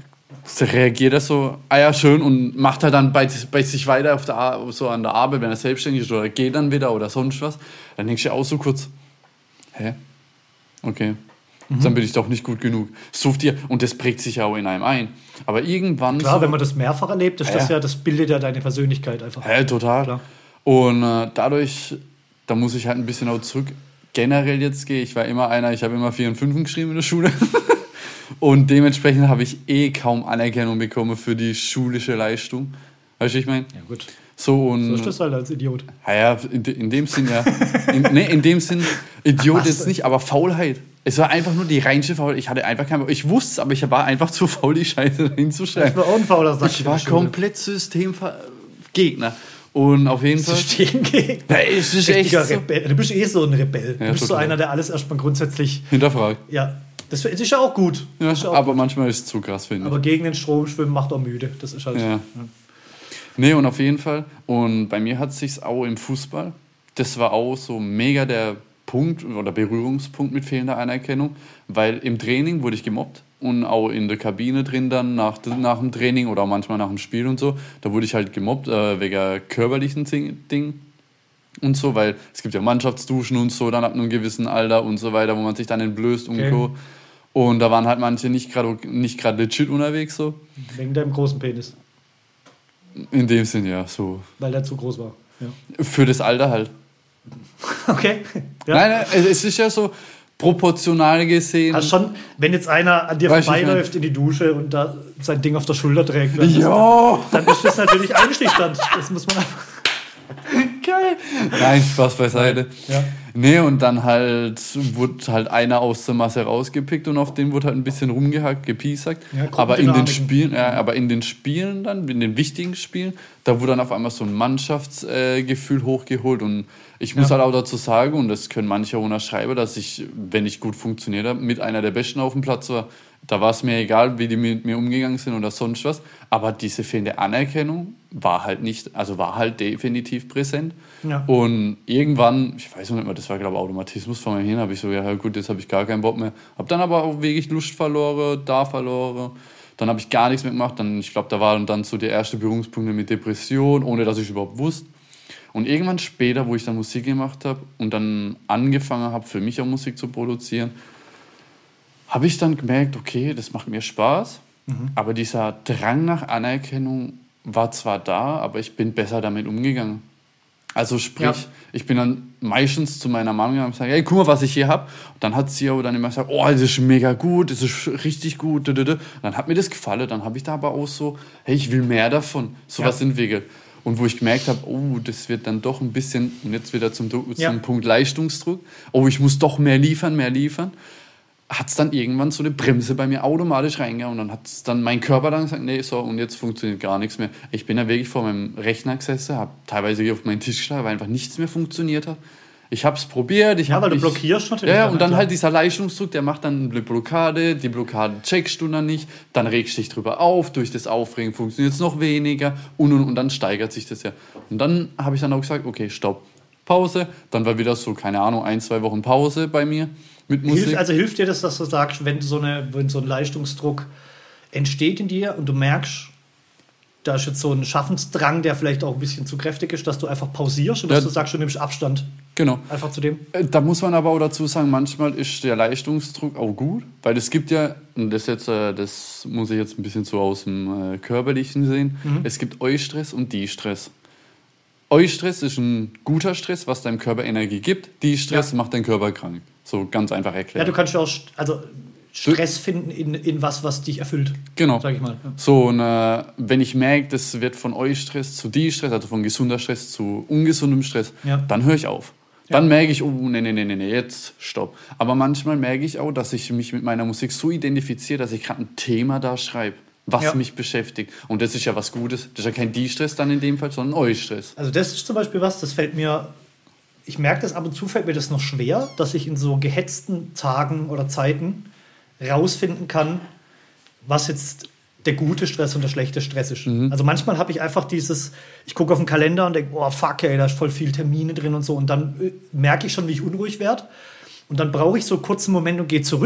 reagiert er so, ja schön, und macht er dann bei sich weiter so an der Arbeit, wenn er selbstständig ist, oder geht dann wieder oder sonst was. Dann denkst du auch so kurz, hä? Okay. Dann bin ich doch nicht gut genug. Und das prägt sich ja auch in einem ein. Aber irgendwann... Klar, wenn man das mehrfach erlebt, das bildet ja deine Persönlichkeit einfach. Ja, total. Klar. Und dadurch, da muss ich halt ein bisschen auch zurück generell jetzt gehen. Ich habe immer 4 und 5 geschrieben in der Schule. Und dementsprechend habe ich kaum Anerkennung bekommen für die schulische Leistung. Weißt du, ich meine? Ja, gut. So ist das halt als Idiot. Ja, in dem Sinn, ja. In dem Sinn, Idiot jetzt nicht, aber Faulheit. Es war einfach nur die reinste Faulheit. Ich hatte einfach keinen Bock. Ich wusste es, aber ich war einfach zu faul, die Scheiße hinzuschreiben. Ich war auch ein fauler Sack. Ich war komplett Systemgegner. Und auf jeden Fall... Systemgegner? Ja, es ist echt so. Rebell. Du bist so ein Rebell. Ja, du bist so einer, der alles erstmal grundsätzlich... hinterfragt. Ja, das ist ja auch gut. Ja, aber manchmal ist es zu krass, finde ich. Aber gegen den Strom schwimmen macht auch müde. Das ist halt... Ja. Nee, und auf jeden Fall. Und bei mir hat es sich auch im Fußball, das war auch so mega der Punkt oder Berührungspunkt mit fehlender Anerkennung, weil im Training wurde ich gemobbt und auch in der Kabine drin dann nach dem Training oder auch manchmal nach dem Spiel und so, da wurde ich halt gemobbt wegen körperlichen Dingen und so, weil es gibt ja Mannschaftsduschen und so, dann ab einem gewissen Alter und so weiter, wo man sich dann entblößt und so. Und da waren halt manche nicht gerade legit unterwegs so. Wegen deinem großen Penis. In dem Sinn, ja, so. Weil der zu groß war. Ja. Für das Alter halt. Okay. Ja. Nein, es ist ja so proportional gesehen. Also schon, wenn jetzt einer an dir vorbeiläuft in die Dusche und da sein Ding auf der Schulter trägt, dann ist das natürlich Einstichstand. Das muss man einfach... Geil. Nein, Spaß beiseite. Ja. Nee, und dann wurde halt einer aus der Masse rausgepickt und auf den wurde halt ein bisschen rumgehackt, gepiesackt. Ja, aber in den Spielen dann, in den wichtigen Spielen, da wurde dann auf einmal so ein Mannschaftsgefühl hochgeholt und ich muss halt auch dazu sagen, und das können manche unterschreiben, dass ich, wenn ich gut funktioniert habe, mit einer der Besten auf dem Platz war. Da war es mir egal, wie die mit mir umgegangen sind oder sonst was. Aber diese fehlende Anerkennung war halt definitiv präsent. Ja. Und irgendwann, ich weiß nicht mehr, das war glaube ich Automatismus von mir hin, habe ich so, ja gut, jetzt habe ich gar keinen Bock mehr. Habe dann aber auch wirklich Lust verloren. Dann habe ich gar nichts mehr gemacht. Ich glaube, da waren dann so die ersten Berührungspunkte mit Depression, ohne dass ich es überhaupt wusste. Und irgendwann später, wo ich dann Musik gemacht habe und dann angefangen habe, für mich auch Musik zu produzieren, habe ich dann gemerkt, okay, das macht mir Spaß, aber dieser Drang nach Anerkennung war zwar da, aber ich bin besser damit umgegangen. Also sprich, ich bin dann meistens zu meiner Mama gegangen und gesagt, hey, guck mal, was ich hier habe. Und dann hat sie aber dann immer gesagt, oh, das ist mega gut, das ist richtig gut. Und dann hat mir das gefallen, dann habe ich da aber auch so, hey, ich will mehr davon, sowas entwickelt. Und wo ich gemerkt habe, oh, das wird dann doch ein bisschen, und jetzt wieder zum Punkt Leistungsdruck, oh, ich muss doch mehr liefern, hat es dann irgendwann so eine Bremse bei mir automatisch reingehauen. Und dann hat es dann mein Körper dann gesagt, nee, so, und jetzt funktioniert gar nichts mehr. Ich bin ja wirklich vor meinem Rechner gesessen, habe teilweise auf meinen Tisch geschlagen, weil einfach nichts mehr funktioniert hat. Ich habe es probiert. Weil du blockierst natürlich. Ja, und dann halt dieser Leistungsdruck, der macht dann eine Blockade, die Blockade checkst du dann nicht, dann regst du dich drüber auf, durch das Aufregen funktioniert es noch weniger und dann steigert sich das ja. Und dann habe ich dann auch gesagt, okay, stopp, Pause. Dann war wieder so, keine Ahnung, 1-2 Wochen Pause bei mir mit Musik. Hilft dir das, dass du sagst, wenn so ein Leistungsdruck entsteht in dir und du merkst, da ist jetzt so ein Schaffensdrang, der vielleicht auch ein bisschen zu kräftig ist, dass du einfach pausierst und dass du sagst, du nimmst Abstand. Genau. Einfach zu dem. Da muss man aber auch dazu sagen, manchmal ist der Leistungsdruck auch gut, weil es gibt ja, und das muss ich jetzt ein bisschen so aus dem Körperlichen sehen, es gibt Eustress und Die-Stress. Eustress ist ein guter Stress, was deinem Körper Energie gibt. Die-Stress macht deinen Körper krank. So ganz einfach erklärt. Ja, du kannst ja auch Stress finden in was dich erfüllt. Genau. Sag ich mal. Ja. So, und wenn ich merke, das wird von Eustress zu Die-Stress, also von gesunder Stress zu ungesundem Stress, dann höre ich auf. Dann merke ich, oh, nee, jetzt stopp. Aber manchmal merke ich auch, dass ich mich mit meiner Musik so identifiziere, dass ich gerade ein Thema da schreibe, was mich beschäftigt. Und das ist ja was Gutes. Das ist ja kein Die-Stress dann in dem Fall, sondern Eu-Stress. Also das ist zum Beispiel das fällt mir, ich merke das ab und zu, fällt mir das noch schwer, dass ich in so gehetzten Tagen oder Zeiten rausfinden kann, was jetzt der gute Stress und der schlechte Stress ist. Also manchmal habe ich einfach ich gucke auf den Kalender und denke, oh fuck, ey, da ist voll viel Termine drin und so. Und dann merke ich schon, wie ich unruhig werde. Und dann brauche ich so einen kurzen Moment und gehe zurück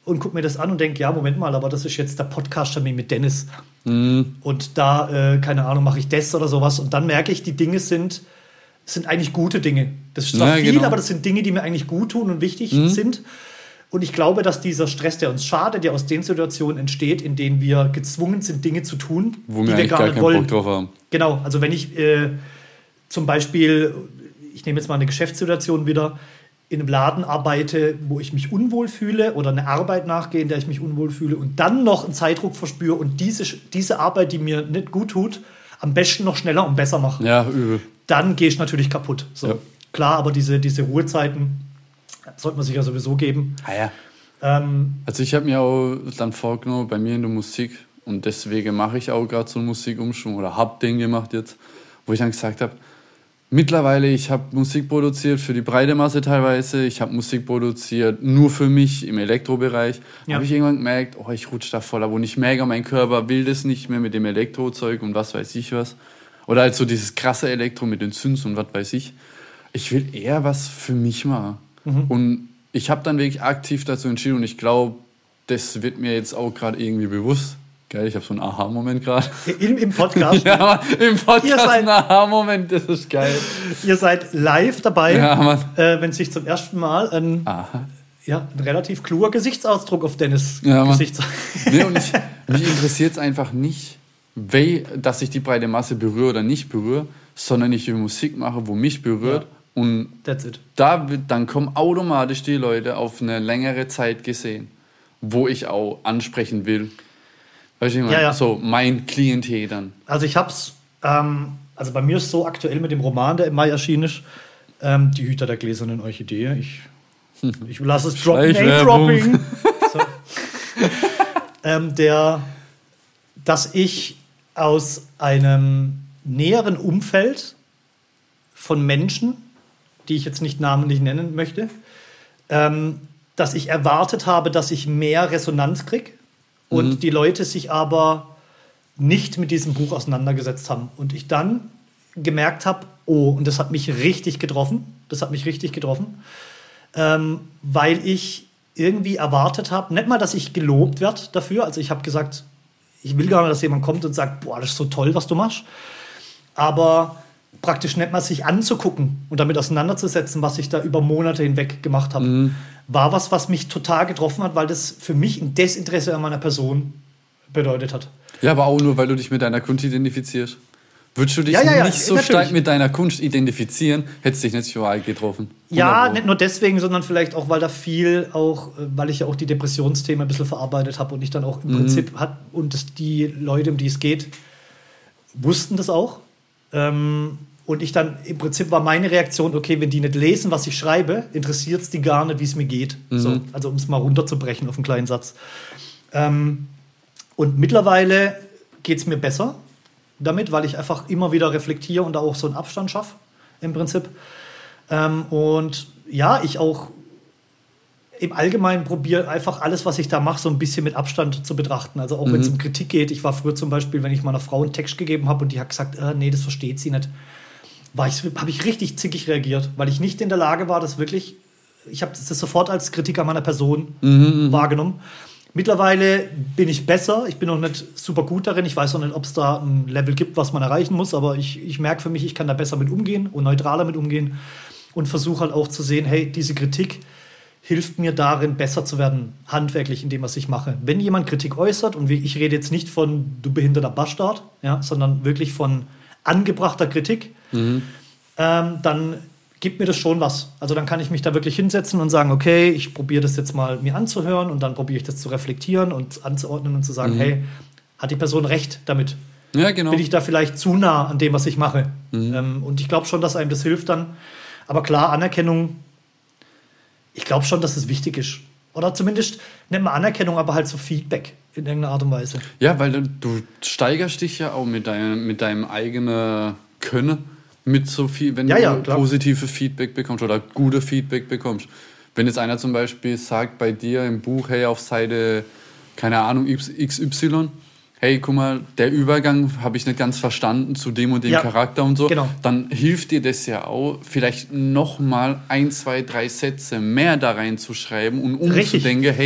und gucke mir das an und denke, ja, Moment mal, aber das ist jetzt der Podcast-Termin mit Dennis. Und da, keine Ahnung, mache ich das oder sowas. Und dann merke ich, die Dinge sind eigentlich gute Dinge. Das ist zwar viel, aber das sind Dinge, die mir eigentlich gut tun und wichtig sind. Und ich glaube, dass dieser Stress, der uns schadet, der aus den Situationen entsteht, in denen wir gezwungen sind, Dinge zu tun, wo die wir gar nicht wollen. Bock drauf haben. Genau, also wenn ich zum Beispiel, ich nehme jetzt mal eine Geschäftssituation wieder, in einem Laden arbeite, wo ich mich unwohl fühle oder eine Arbeit nachgehe, in der ich mich unwohl fühle und dann noch einen Zeitdruck verspüre und diese Arbeit, die mir nicht gut tut, am besten noch schneller und besser mache. Ja, übel. Dann gehe ich natürlich kaputt. So. Ja. Klar, aber diese Ruhezeiten sollte man sich ja sowieso geben. Also ich habe mir auch dann vorgenommen, bei mir in der Musik, und deswegen mache ich auch gerade so einen Musikumschwung oder habe den gemacht jetzt, wo ich dann gesagt habe, mittlerweile, ich habe Musik produziert für die breite Masse teilweise, ich habe Musik produziert nur für mich im Elektrobereich. Ja. Habe ich irgendwann gemerkt, ich rutsche da voll ab und ich merke, mein Körper will das nicht mehr mit dem Elektrozeug und was weiß ich was. Oder halt so dieses krasse Elektro mit den Synths und was weiß ich. Ich will eher was für mich machen. Und ich habe dann wirklich aktiv dazu entschieden und ich glaube, das wird mir jetzt auch gerade irgendwie bewusst. Geil, ich habe so einen Aha-Moment gerade. Im Podcast? Ja, im Podcast ein Aha-Moment, das ist geil. Ihr seid live dabei, wenn sich zum ersten Mal ein relativ kluger Gesichtsausdruck auf Dennis Gesicht zeigt. Nee, und mich interessiert es einfach nicht, dass ich die breite Masse berühre oder nicht berühre, sondern ich will Musik mache, wo mich berührt. Ja. Und dann kommen automatisch die Leute auf eine längere Zeit gesehen, wo ich auch ansprechen will. Weißt du, so mein Klientel dann. Also ich hab's, also bei mir ist so aktuell mit dem Roman, der im Mai erschienen ist, Die Hüter der gläsernen Orchidee. Ich lasse es droppen, Name-Dropping. So. Dass ich aus einem näheren Umfeld von Menschen, die ich jetzt nicht namentlich nennen möchte, dass ich erwartet habe, dass ich mehr Resonanz kriege und die Leute sich aber nicht mit diesem Buch auseinandergesetzt haben. Und ich dann gemerkt habe, und das hat mich richtig getroffen, weil ich irgendwie erwartet habe, nicht mal, dass ich gelobt werde dafür, also ich habe gesagt, ich will gar nicht, dass jemand kommt und sagt, boah, das ist so toll, was du machst, aber praktisch nicht mal sich anzugucken und damit auseinanderzusetzen, was ich da über Monate hinweg gemacht habe, war was mich total getroffen hat, weil das für mich ein Desinteresse an meiner Person bedeutet hat. Ja, aber auch nur, weil du dich mit deiner Kunst identifizierst. Würdest du dich nicht so stark mit deiner Kunst identifizieren, hättest du dich nicht schon getroffen. 100%. Ja, nicht nur deswegen, sondern vielleicht auch, weil da viel auch, weil ich ja auch die Depressionsthemen ein bisschen verarbeitet habe und ich dann auch im Prinzip die Leute, um die es geht, wussten das auch. Und ich dann, im Prinzip war meine Reaktion, okay, wenn die nicht lesen, was ich schreibe, interessiert es die gar nicht, wie es mir geht. So, also um es mal runterzubrechen auf einen kleinen Satz. Und mittlerweile geht es mir besser damit, weil ich einfach immer wieder reflektiere und da auch so einen Abstand schaffe, im Prinzip. Und ja, ich auch im Allgemeinen probiere einfach alles, was ich da mache, so ein bisschen mit Abstand zu betrachten. Also auch wenn es um Kritik geht. Ich war früher zum Beispiel, wenn ich meiner Frau einen Text gegeben habe und die hat gesagt, nee, das versteht sie nicht, habe ich richtig zickig reagiert, weil ich nicht in der Lage war, das wirklich, ich habe das sofort als Kritik an meiner Person wahrgenommen. Mittlerweile bin ich besser, ich bin noch nicht super gut darin, ich weiß noch nicht, ob es da ein Level gibt, was man erreichen muss, aber ich merke für mich, ich kann da besser mit umgehen und neutraler mit umgehen und versuche halt auch zu sehen, hey, diese Kritik hilft mir darin, besser zu werden, handwerklich in dem, was ich mache. Wenn jemand Kritik äußert, und ich rede jetzt nicht von du behinderter Bastard, ja, sondern wirklich von angebrachter Kritik, dann gibt mir das schon was. Also dann kann ich mich da wirklich hinsetzen und sagen, okay, ich probiere das jetzt mal mir anzuhören und dann probiere ich das zu reflektieren und anzuordnen und zu sagen, hey, hat die Person recht damit? Ja, genau. Bin ich da vielleicht zu nah an dem, was ich mache? Und ich glaube schon, dass einem das hilft dann. Aber klar, Anerkennung, ich glaube schon, dass es wichtig ist. Oder zumindest nicht mal Anerkennung, aber halt so Feedback in irgendeiner Art und Weise. Ja, weil du steigerst dich ja auch mit deinem eigenen Können. Mit so viel, wenn du positive Feedback bekommst oder gute Feedback bekommst. Wenn jetzt einer zum Beispiel sagt bei dir im Buch, hey, auf Seite, keine Ahnung, XY, hey, guck mal, der Übergang habe ich nicht ganz verstanden zu dem und dem Charakter und so, dann hilft dir das ja auch, vielleicht nochmal 1, 2, 3 Sätze mehr da reinzuschreiben und umzudenken, hey,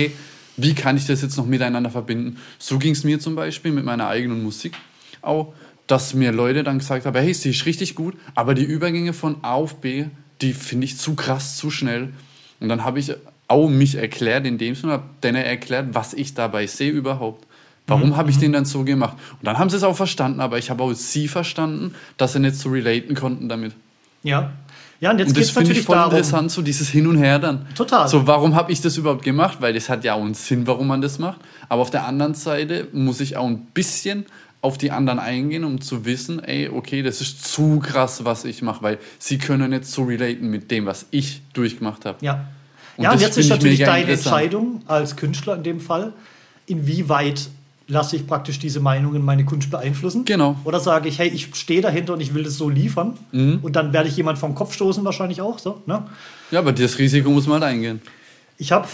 wie kann ich das jetzt noch miteinander verbinden? So ging es mir zum Beispiel mit meiner eigenen Musik auch, dass mir Leute dann gesagt haben, hey, sie ist richtig gut, aber die Übergänge von A auf B, die finde ich zu krass, zu schnell. Und dann habe ich auch mich erklärt, in dem Sinne, habe denen erklärt, was ich dabei sehe überhaupt. Warum habe ich den dann so gemacht? Und dann haben sie es auch verstanden, aber ich habe auch sie verstanden, dass sie nicht so relaten konnten damit. Ja. Ja, und jetzt geht es natürlich darum. Das finde ich voll interessant, so dieses Hin und Her dann. Total. So, warum habe ich das überhaupt gemacht? Weil das hat ja auch einen Sinn, warum man das macht. Aber auf der anderen Seite muss ich auch ein bisschen auf die anderen eingehen, um zu wissen, ey, okay, das ist zu krass, was ich mache, weil sie können nicht so relaten mit dem, was ich durchgemacht habe. Ja. Und jetzt ist natürlich deine Entscheidung als Künstler in dem Fall, inwieweit lasse ich praktisch diese Meinungen meine Kunst beeinflussen. Genau. Oder sage ich, hey, ich stehe dahinter und ich will das so liefern. Und dann werde ich jemand vom Kopf stoßen wahrscheinlich auch. So, ne? Ja, aber das Risiko muss man halt eingehen. Ich habe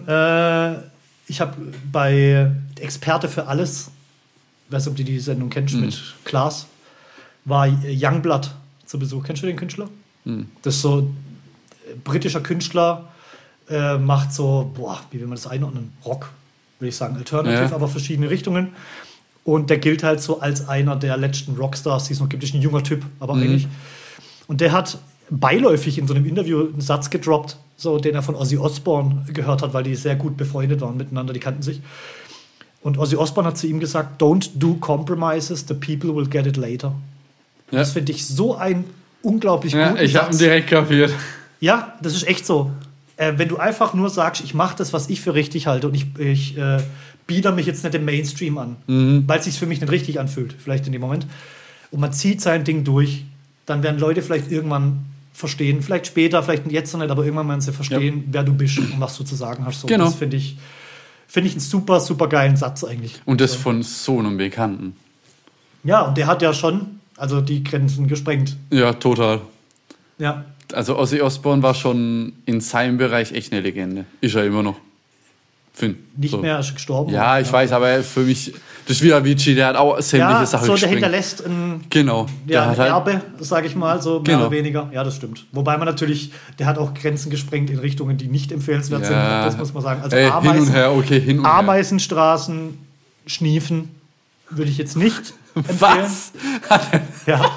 bei Experte für alles, ich weiß nicht, ob du die Sendung kennst, mit Klaas, war Youngblood zu Besuch. Kennst du den Künstler? Das ist so ein britischer Künstler, macht so, wie will man das einordnen? Rock, würde ich sagen, Alternative, aber verschiedene Richtungen. Und der gilt halt so als einer der letzten Rockstars, die es noch gibt. Ist ein junger Typ, aber eigentlich. Und der hat beiläufig in so einem Interview einen Satz gedroppt, so, den er von Ozzy Osbourne gehört hat, weil die sehr gut befreundet waren miteinander, die kannten sich. Und Ozzy Osbourne hat zu ihm gesagt, don't do compromises, the people will get it later. Ja. Das finde ich so ein unglaublich guten Satz. Ich habe ihn direkt kapiert. Ja, das ist echt so. Wenn du einfach nur sagst, ich mache das, was ich für richtig halte und ich bieder mich jetzt nicht dem Mainstream an, weil es sich für mich nicht richtig anfühlt, vielleicht in dem Moment, und man zieht sein Ding durch, dann werden Leute vielleicht irgendwann verstehen, vielleicht später, vielleicht jetzt noch nicht, aber irgendwann werden sie verstehen, wer du bist und was du zu sagen hast. So, genau. Das finde ich einen super, super geilen Satz eigentlich. Und das von so einem Bekannten. Ja, und der hat ja schon die Grenzen gesprengt. Ja, total. Ja. Also Ozzy Osbourne war schon in seinem Bereich echt eine Legende. Ist er immer noch. Nicht mehr, ist gestorben. Ja, ich weiß, aber für mich, das ist wie Avicii, der hat auch sämtliche Sachen gesprengt. Der hinterlässt ein Erbe, sage ich mal, so mehr oder weniger. Ja, das stimmt. Wobei man natürlich, der hat auch Grenzen gesprengt in Richtungen, die nicht empfehlenswert sind, das muss man sagen. Also hin und her. Ameisenstraßen, Schniefen würde ich jetzt nicht empfehlen. Was? Ja.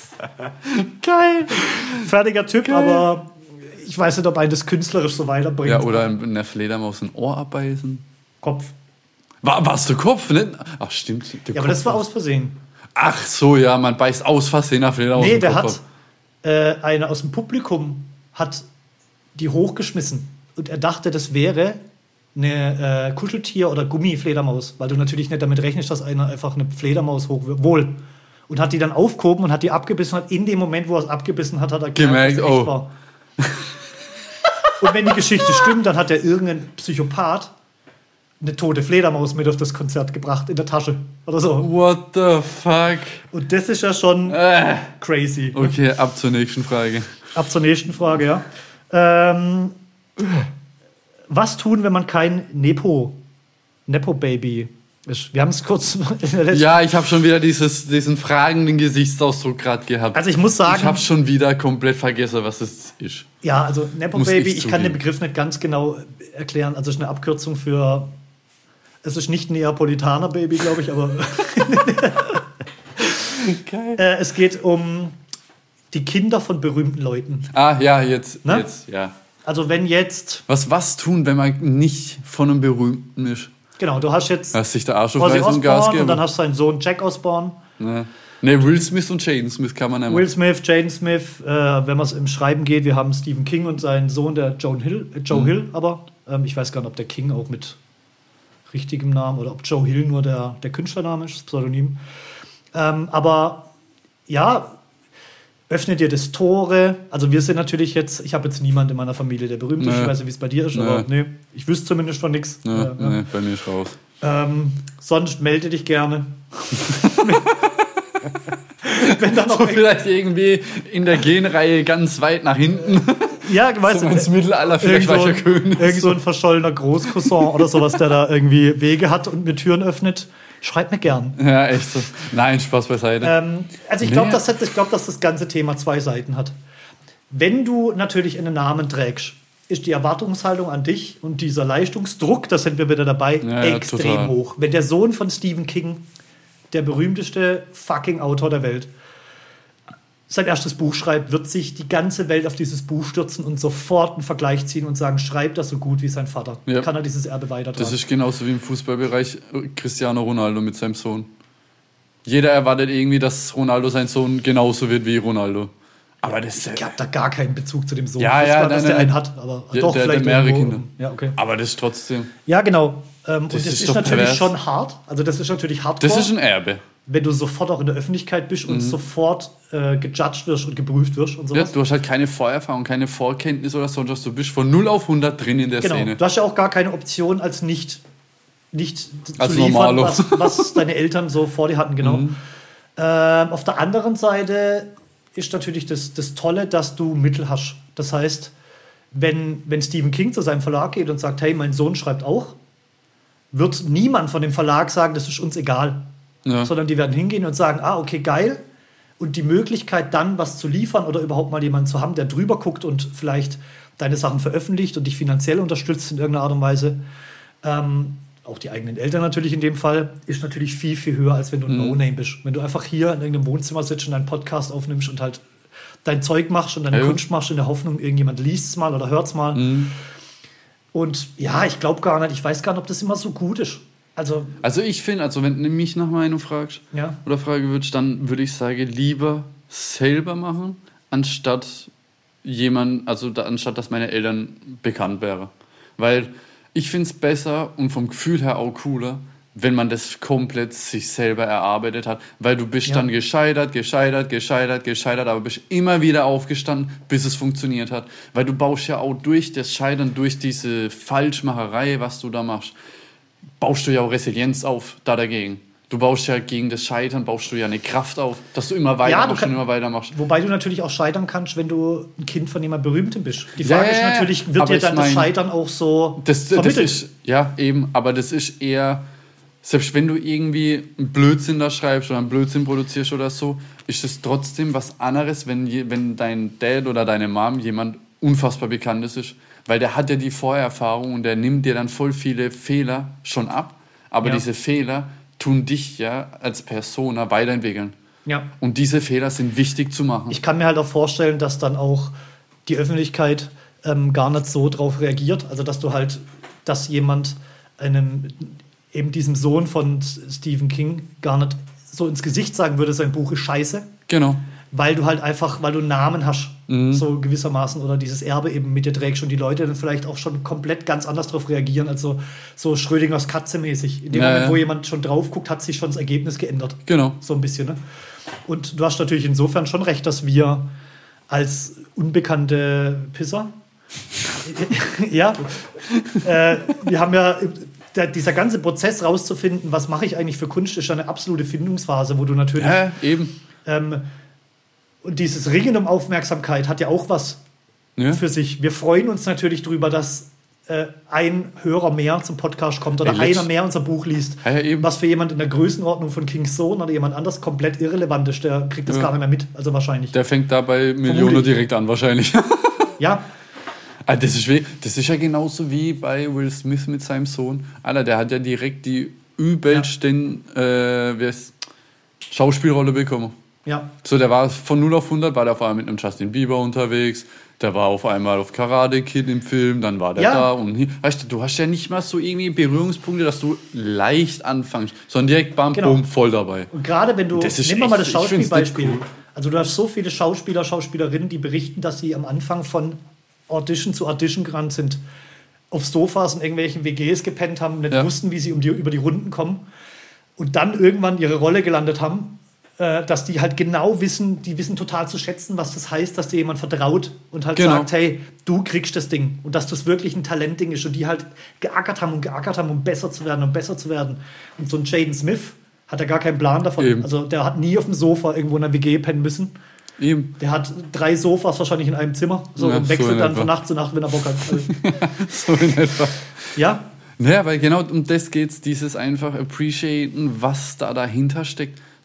Geil. Fertiger Typ, aber ich weiß nicht, ob einen das künstlerisch so weiterbringt. Ja, oder in der Fledermaus ein Ohr abbeißen. Kopf. War's der Kopf, ne? Ach, stimmt. Ja, aber das war aus Versehen. Ach so, ja, man beißt aus Versehen auf Fledermaus. Nee, der hat einer aus dem Publikum hat die hochgeschmissen. Und er dachte, das wäre eine Kuscheltier- oder Gummifledermaus, weil du natürlich nicht damit rechnest, dass einer einfach eine Fledermaus hochwirft. Wohl. Und hat die dann aufgehoben und hat die abgebissen. Hat in dem Moment, wo er es abgebissen hat, er gemerkt, dass es echt war. Und wenn die Geschichte stimmt, dann hat irgendein Psychopath eine tote Fledermaus mit auf das Konzert gebracht, in der Tasche oder so. What the fuck? Und das ist ja schon crazy. Okay, ab zur nächsten Frage. Ja. Was tun, wenn man kein Nepo-Baby ist? Wir haben es kurz in der letzten... Ja, ich habe schon wieder diesen fragenden Gesichtsausdruck gerade gehabt. Also ich muss sagen... Ich habe schon wieder komplett vergessen, was es ist. Ja, also Nepo-Baby, ich kann den Begriff nicht ganz genau erklären. Also es ist eine Abkürzung für... Es ist nicht ein Neapolitaner-Baby, glaube ich, aber... Geil. Es geht um die Kinder von berühmten Leuten. Ah, ja, jetzt, ja. Also wenn jetzt... Was tun, wenn man nicht von einem Berühmten ist? Genau, du hast jetzt... Hast sich der Arsch auf Ozzy Reisen Gas gegeben. Und dann hast du seinen Sohn Jack Osbourne. Ne, Will Smith und Jaden Smith kann man einmal... Will Smith, Jaden Smith, wenn man es im Schreiben geht, wir haben Stephen King und seinen Sohn, der Joe Hill, aber ich weiß gar nicht, ob der King auch mit richtigem Namen oder ob Joe Hill nur der Künstlername ist, das Pseudonym. Aber ja, öffne dir das Tore. Also wir sind natürlich jetzt, ich habe jetzt niemanden in meiner Familie, der berühmt ist. Ich weiß nicht, wie es bei dir ist, aber ich wüsste zumindest von nichts. Nee, bei mir ist raus. Sonst melde dich gerne. Wenn dann noch so vielleicht irgendwie in der Genreihe ganz weit nach hinten. Ja, weißt so du, ins Mittelalter vielleicht war ich König. Irgend so ein verschollener Großcousin oder sowas, der da irgendwie Wege hat und mir Türen öffnet. Schreib mir gern. Ja, echt so. Nein, Spaß beiseite. Also ich glaube, dass das ganze Thema zwei Seiten hat. Wenn du natürlich einen Namen trägst ist die Erwartungshaltung an dich und dieser Leistungsdruck, da sind wir wieder dabei, extrem total hoch. Wenn der Sohn von Stephen King, der berühmteste fucking Autor der Welt, sein erstes Buch schreibt, wird sich die ganze Welt auf dieses Buch stürzen und sofort einen Vergleich ziehen und sagen, schreibt das so gut wie sein Vater. Ja. Kann er dieses Erbe weitertragen. Das ist genauso wie im Fußballbereich Cristiano Ronaldo mit seinem Sohn. Jeder erwartet irgendwie, dass Ronaldo sein Sohn genauso wird wie Ronaldo. Aber das ich habe da gar keinen Bezug zu dem Sohn. Dass der einen hat. Aber doch, der vielleicht mehrere Kinder. Ja, okay. Aber das ist trotzdem... Ja, genau. Und das ist natürlich pervers. Schon hart. Also das ist natürlich hardcore. Das ist ein Erbe. Wenn du sofort auch in der Öffentlichkeit bist und sofort gejudged wirst und geprüft wirst und sowas. Ja, du hast halt keine Vorerfahrung, keine Vorkenntnis oder sonst. Du bist von 0 auf 100 drin in der Szene. Du hast ja auch gar keine Option als nicht als zu liefern, was deine Eltern so vor dir hatten. Genau. Auf der anderen Seite ist natürlich das Tolle, dass du Mittel hast. Das heißt, wenn Stephen King zu seinem Verlag geht und sagt, hey, mein Sohn schreibt auch, wird niemand von dem Verlag sagen, das ist uns egal. Ja. Sondern die werden hingehen und sagen, okay, geil. Und die Möglichkeit dann was zu liefern oder überhaupt mal jemanden zu haben, der drüber guckt und vielleicht deine Sachen veröffentlicht und dich finanziell unterstützt in irgendeiner Art und Weise, auch die eigenen Eltern natürlich in dem Fall, ist natürlich viel, viel höher, als wenn du ein No-Name bist. Wenn du einfach hier in irgendeinem Wohnzimmer sitzt und einen Podcast aufnimmst und halt dein Zeug machst und deine Kunst machst in der Hoffnung, irgendjemand liest es mal oder hört es mal. Und ja, ich glaube gar nicht, ich weiß gar nicht, ob das immer so gut ist. Also ich finde, wenn du mich nach Meinung fragst oder fragen würdest, dann würde ich sagen, lieber selber machen, anstatt dass meine Eltern bekannt wären. Weil ich finde es besser und vom Gefühl her auch cooler, wenn man das komplett sich selber erarbeitet hat, weil du bist dann gescheitert, aber bist immer wieder aufgestanden, bis es funktioniert hat. Weil du baust ja auch durch das Scheitern, durch diese Falschmacherei, was du da machst, baust du ja auch Resilienz auf dagegen. Du baust ja gegen das Scheitern, baust du ja eine Kraft auf, dass du immer weitermachst und immer weitermachst. Wobei du natürlich auch scheitern kannst, wenn du ein Kind von jemandem Berühmtem bist. Die Frage ist natürlich, wird dir dann das Scheitern auch so vermittelt? Aber das ist eher, selbst wenn du irgendwie einen Blödsinn da schreibst oder einen Blödsinn produzierst oder so, ist es trotzdem was anderes, wenn dein Dad oder deine Mom jemand unfassbar Bekanntes ist. Weil der hat ja die Vorerfahrung und der nimmt dir dann voll viele Fehler schon ab. Aber diese Fehler tun dich ja als Persona weiterentwickeln. Ja. Und diese Fehler sind wichtig zu machen. Ich kann mir halt auch vorstellen, dass dann auch die Öffentlichkeit gar nicht so drauf reagiert. Also dass jemand eben diesem Sohn von Stephen King gar nicht so ins Gesicht sagen würde, sein Buch ist scheiße. Genau. Weil du halt einfach, weil du einen Namen hast, so gewissermaßen, oder dieses Erbe eben mit dir trägst und die Leute dann vielleicht auch schon komplett ganz anders darauf reagieren, als so Schrödingers Katze mäßig. In dem Moment, wo jemand schon drauf guckt, hat sich schon das Ergebnis geändert. Genau. So ein bisschen, ne? Und du hast natürlich insofern schon recht, dass wir als unbekannte Pisser wir haben ja dieser ganze Prozess rauszufinden, was mache ich eigentlich für Kunst, ist ja eine absolute Findungsphase, wo du natürlich und dieses Ringen um Aufmerksamkeit hat ja auch was für sich. Wir freuen uns natürlich darüber, dass ein Hörer mehr zum Podcast kommt oder einer mehr unser Buch liest. Was für jemand in der Größenordnung von Kings Sohn oder jemand anders komplett irrelevant ist, der kriegt das gar nicht mehr mit. Also wahrscheinlich. Der fängt da bei Millionen direkt an, wahrscheinlich. Ja. Das ist ja genauso wie bei Will Smith mit seinem Sohn. Alter, der hat ja direkt die übelsten Schauspielrolle bekommen. Ja. So, der war von 0 auf 100, war der auf einmal mit einem Justin Bieber unterwegs, der war auf einmal auf Karate Kid im Film, dann war der da und hier. Weißt du hast ja nicht mal so irgendwie Berührungspunkte, dass du leicht anfängst, sondern direkt bumm, voll dabei. Und gerade wenn du, nehmen wir mal das Schauspielbeispiel, cool. Also du hast so viele Schauspieler, Schauspielerinnen, die berichten, dass sie am Anfang von Audition zu Audition gerannt sind, auf Sofas in irgendwelchen WGs gepennt haben, nicht wussten, wie sie über die Runden kommen und dann irgendwann ihre Rolle gelandet haben, dass die halt genau wissen, die wissen total zu schätzen, was das heißt, dass dir jemand vertraut und halt sagt, hey, du kriegst das Ding und dass das wirklich ein Talentding ist und die halt geackert haben, um besser zu werden. Und so ein Jaden Smith hat ja gar keinen Plan davon. Eben. Also der hat nie auf dem Sofa irgendwo in einer WG pennen müssen. Eben. Der hat 3 Sofas wahrscheinlich in einem Zimmer und wechselt so dann von Nacht zu Nacht, wenn er Bock hat. So in etwa. Ja. Naja, weil genau um das geht's, dieses einfach appreciaten, was da dahinter steckt.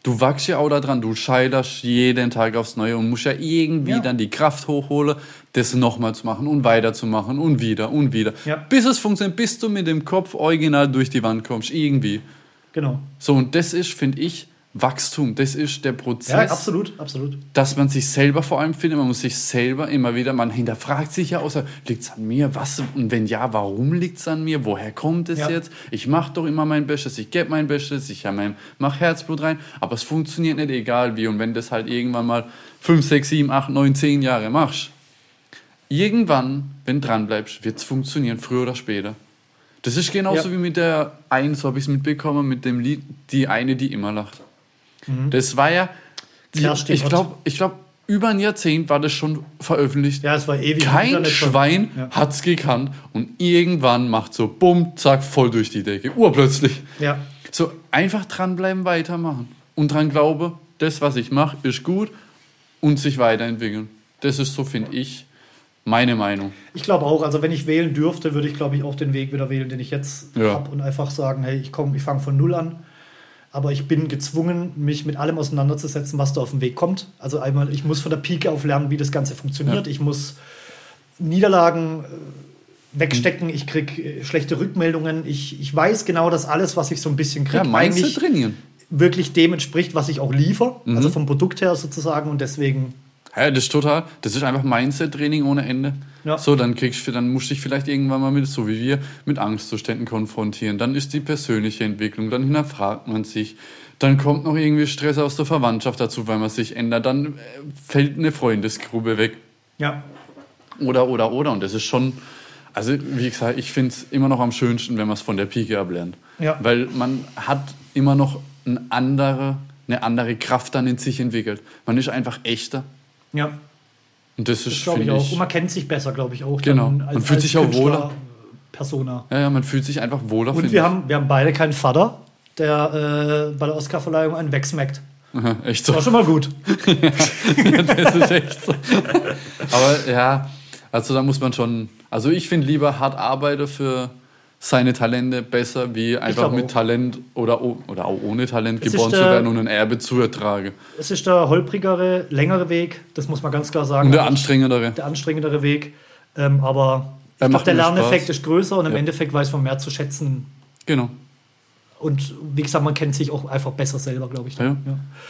du wachst ja auch da dran, du scheiterst jeden Tag aufs Neue und musst ja irgendwie dann die Kraft hochholen, das nochmal zu machen und weiterzumachen und wieder und wieder. Ja. Bis es funktioniert, bis du mit dem Kopf original durch die Wand kommst, irgendwie. Genau. So, und das ist, finde ich, Wachstum, das ist der Prozess. Ja, absolut, absolut. Dass man sich selber vor allem findet, man muss sich selber immer wieder, man hinterfragt sich ja außer, liegt es an mir, was, und wenn ja, warum liegt es an mir, woher kommt es jetzt? Ich mache doch immer mein Bestes, ich gebe mein Bestes, ich mache Herzblut rein, aber es funktioniert nicht, egal wie, und wenn das halt irgendwann mal 5, 6, 7, 8, 9, 10 Jahre machst, irgendwann, wenn du dran bleibst, wird es funktionieren, früher oder später. Das ist genauso wie mit der einen, so habe ich es mitbekommen, mit dem Lied, die eine, die immer lacht. Das war ja, ich glaube, über ein Jahrzehnt war das schon veröffentlicht. Ja, es war ewig. Kein Schwein hat es gekannt und irgendwann macht so bumm, zack, voll durch die Decke. Urplötzlich. Ja. So einfach dranbleiben, weitermachen. Und dran glaube, das, was ich mache, ist gut und sich weiterentwickeln. Das ist so, finde ich, meine Meinung. Ich glaube auch, also wenn ich wählen dürfte, würde ich, glaube ich, auch den Weg wieder wählen, den ich jetzt habe und einfach sagen, hey, ich fange von null an. Aber ich bin gezwungen, mich mit allem auseinanderzusetzen, was da auf den Weg kommt. Also einmal, ich muss von der Pike auf lernen, wie das Ganze funktioniert. Ja. Ich muss Niederlagen wegstecken. Ich kriege schlechte Rückmeldungen. Ich weiß genau, dass alles, was ich so ein bisschen kriege, eigentlich trainieren. Wirklich dem entspricht, was ich auch liefere. Also vom Produkt her sozusagen. Und deswegen... Ja, das ist einfach Mindset-Training ohne Ende. Ja. So, dann musst du dich vielleicht irgendwann mal so wie wir, mit Angstzuständen konfrontieren. Dann ist die persönliche Entwicklung, dann hinterfragt man sich. Dann kommt noch irgendwie Stress aus der Verwandtschaft dazu, weil man sich ändert. Dann fällt eine Freundesgruppe weg. Ja. Oder. Und das ist schon, also wie gesagt, ich finde es immer noch am schönsten, wenn man es von der Pike ab lernt. Ja. Weil man hat immer noch eine andere Kraft dann in sich entwickelt. Man ist einfach echter. Ja. Und das ist, glaube ich, auch. Und man kennt sich besser, glaube ich, auch. Genau. Man fühlt sich auch wohler. Persona. Ja, man fühlt sich einfach wohler. Und wir haben beide keinen Vater, der bei der Oscarverleihung einen wegsmackt. Aha, echt so. War schon mal gut. Ja, das ist echt so. Aber ja, also da muss man schon... Also ich finde lieber hart arbeiten für seine Talente besser, wie einfach mit Talent oder auch ohne Talent geboren zu werden und ein Erbe zu ertragen. Es ist der holprigere, längere Weg, das muss man ganz klar sagen. Und der anstrengendere. Der anstrengendere Weg, aber ich glaube, der Lerneffekt ist größer und im Endeffekt weiß man mehr zu schätzen. Genau. Und wie gesagt, man kennt sich auch einfach besser selber, glaube ich. Ja.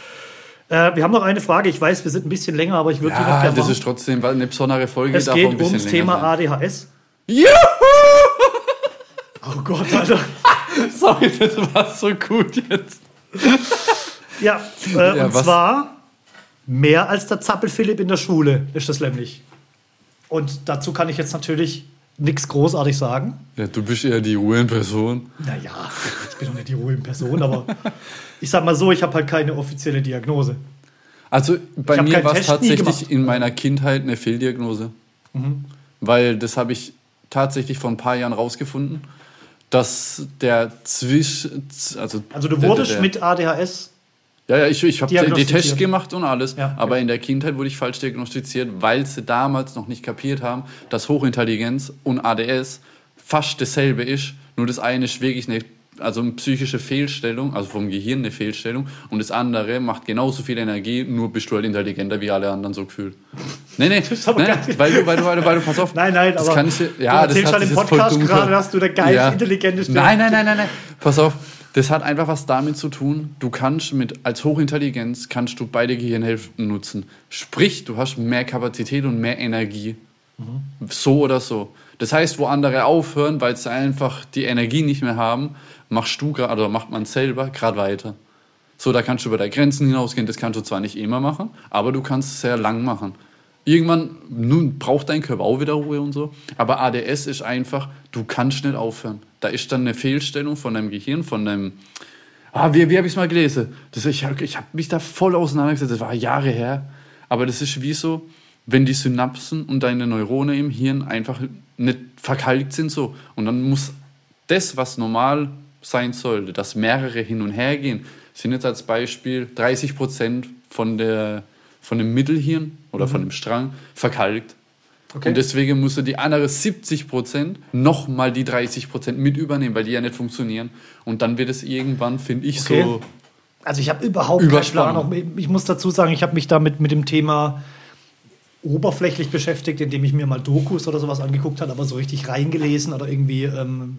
Wir haben noch eine Frage, ich weiß, wir sind ein bisschen länger, aber ich würde die noch gerne machen. Das ist trotzdem eine besondere Folge. Es geht ums Thema ADHS. Juhu! Oh Gott, Alter. Sorry, das war so gut jetzt. Ja, und zwar mehr als der Zappel-Philipp in der Schule ist das nämlich. Und dazu kann ich jetzt natürlich nichts großartig sagen. Ja, du bist eher die Ruhe in Person. Naja, ich bin doch nicht die Ruhe in Person, aber ich sag mal so, ich habe halt keine offizielle Diagnose. Also bei mir war es tatsächlich in meiner Kindheit eine Fehldiagnose. Weil das habe ich tatsächlich vor ein paar Jahren rausgefunden, dass der Also du wurdest mit ADHS. Ja, ich habe die Tests gemacht und alles, ja, okay. Aber in der Kindheit wurde ich falsch diagnostiziert, weil sie damals noch nicht kapiert haben, dass Hochintelligenz und ADS fast dasselbe ist, nur das eine ist wirklich eine psychische Fehlstellung, also vom Gehirn eine Fehlstellung, und das andere macht genauso viel Energie, nur bist du halt intelligenter wie alle anderen so gefühlt. Nee, weil du, pass auf. Nein, das aber kann ich, ja, du erzählst schon im Podcast gerade, dass du der geil intelligente Stimme. Nein. Pass auf, das hat einfach was damit zu tun, du kannst als Hochintelligenz kannst du beide Gehirnhälften nutzen. Sprich, du hast mehr Kapazität und mehr Energie. So oder so. Das heißt, wo andere aufhören, weil sie einfach die Energie nicht mehr haben, macht man selber gerade weiter. So, da kannst du über deine Grenzen hinausgehen, das kannst du zwar nicht immer machen, aber du kannst es sehr lang machen. Irgendwann braucht dein Körper auch wieder Ruhe und so, aber ADS ist einfach, du kannst nicht aufhören. Da ist dann eine Fehlstellung von deinem Gehirn, von deinem... wie habe ich es mal gelesen? Ich habe mich da voll auseinandergesetzt, das war Jahre her, aber das ist wie so, wenn die Synapsen und deine Neuronen im Hirn einfach nicht verkalkt sind so. Und dann muss das, was normal sein sollte, dass mehrere hin und her gehen, sind jetzt als Beispiel 30% von dem Mittelhirn oder von dem Strang verkalkt. Okay. Und deswegen musst du die anderen 70% nochmal die 30% mit übernehmen, weil die ja nicht funktionieren. Und dann wird es irgendwann, finde ich, so... Also ich habe überhaupt keinen Plan. Ich muss dazu sagen, ich habe mich damit mit dem Thema oberflächlich beschäftigt, indem ich mir mal Dokus oder sowas angeguckt habe, aber so richtig reingelesen oder irgendwie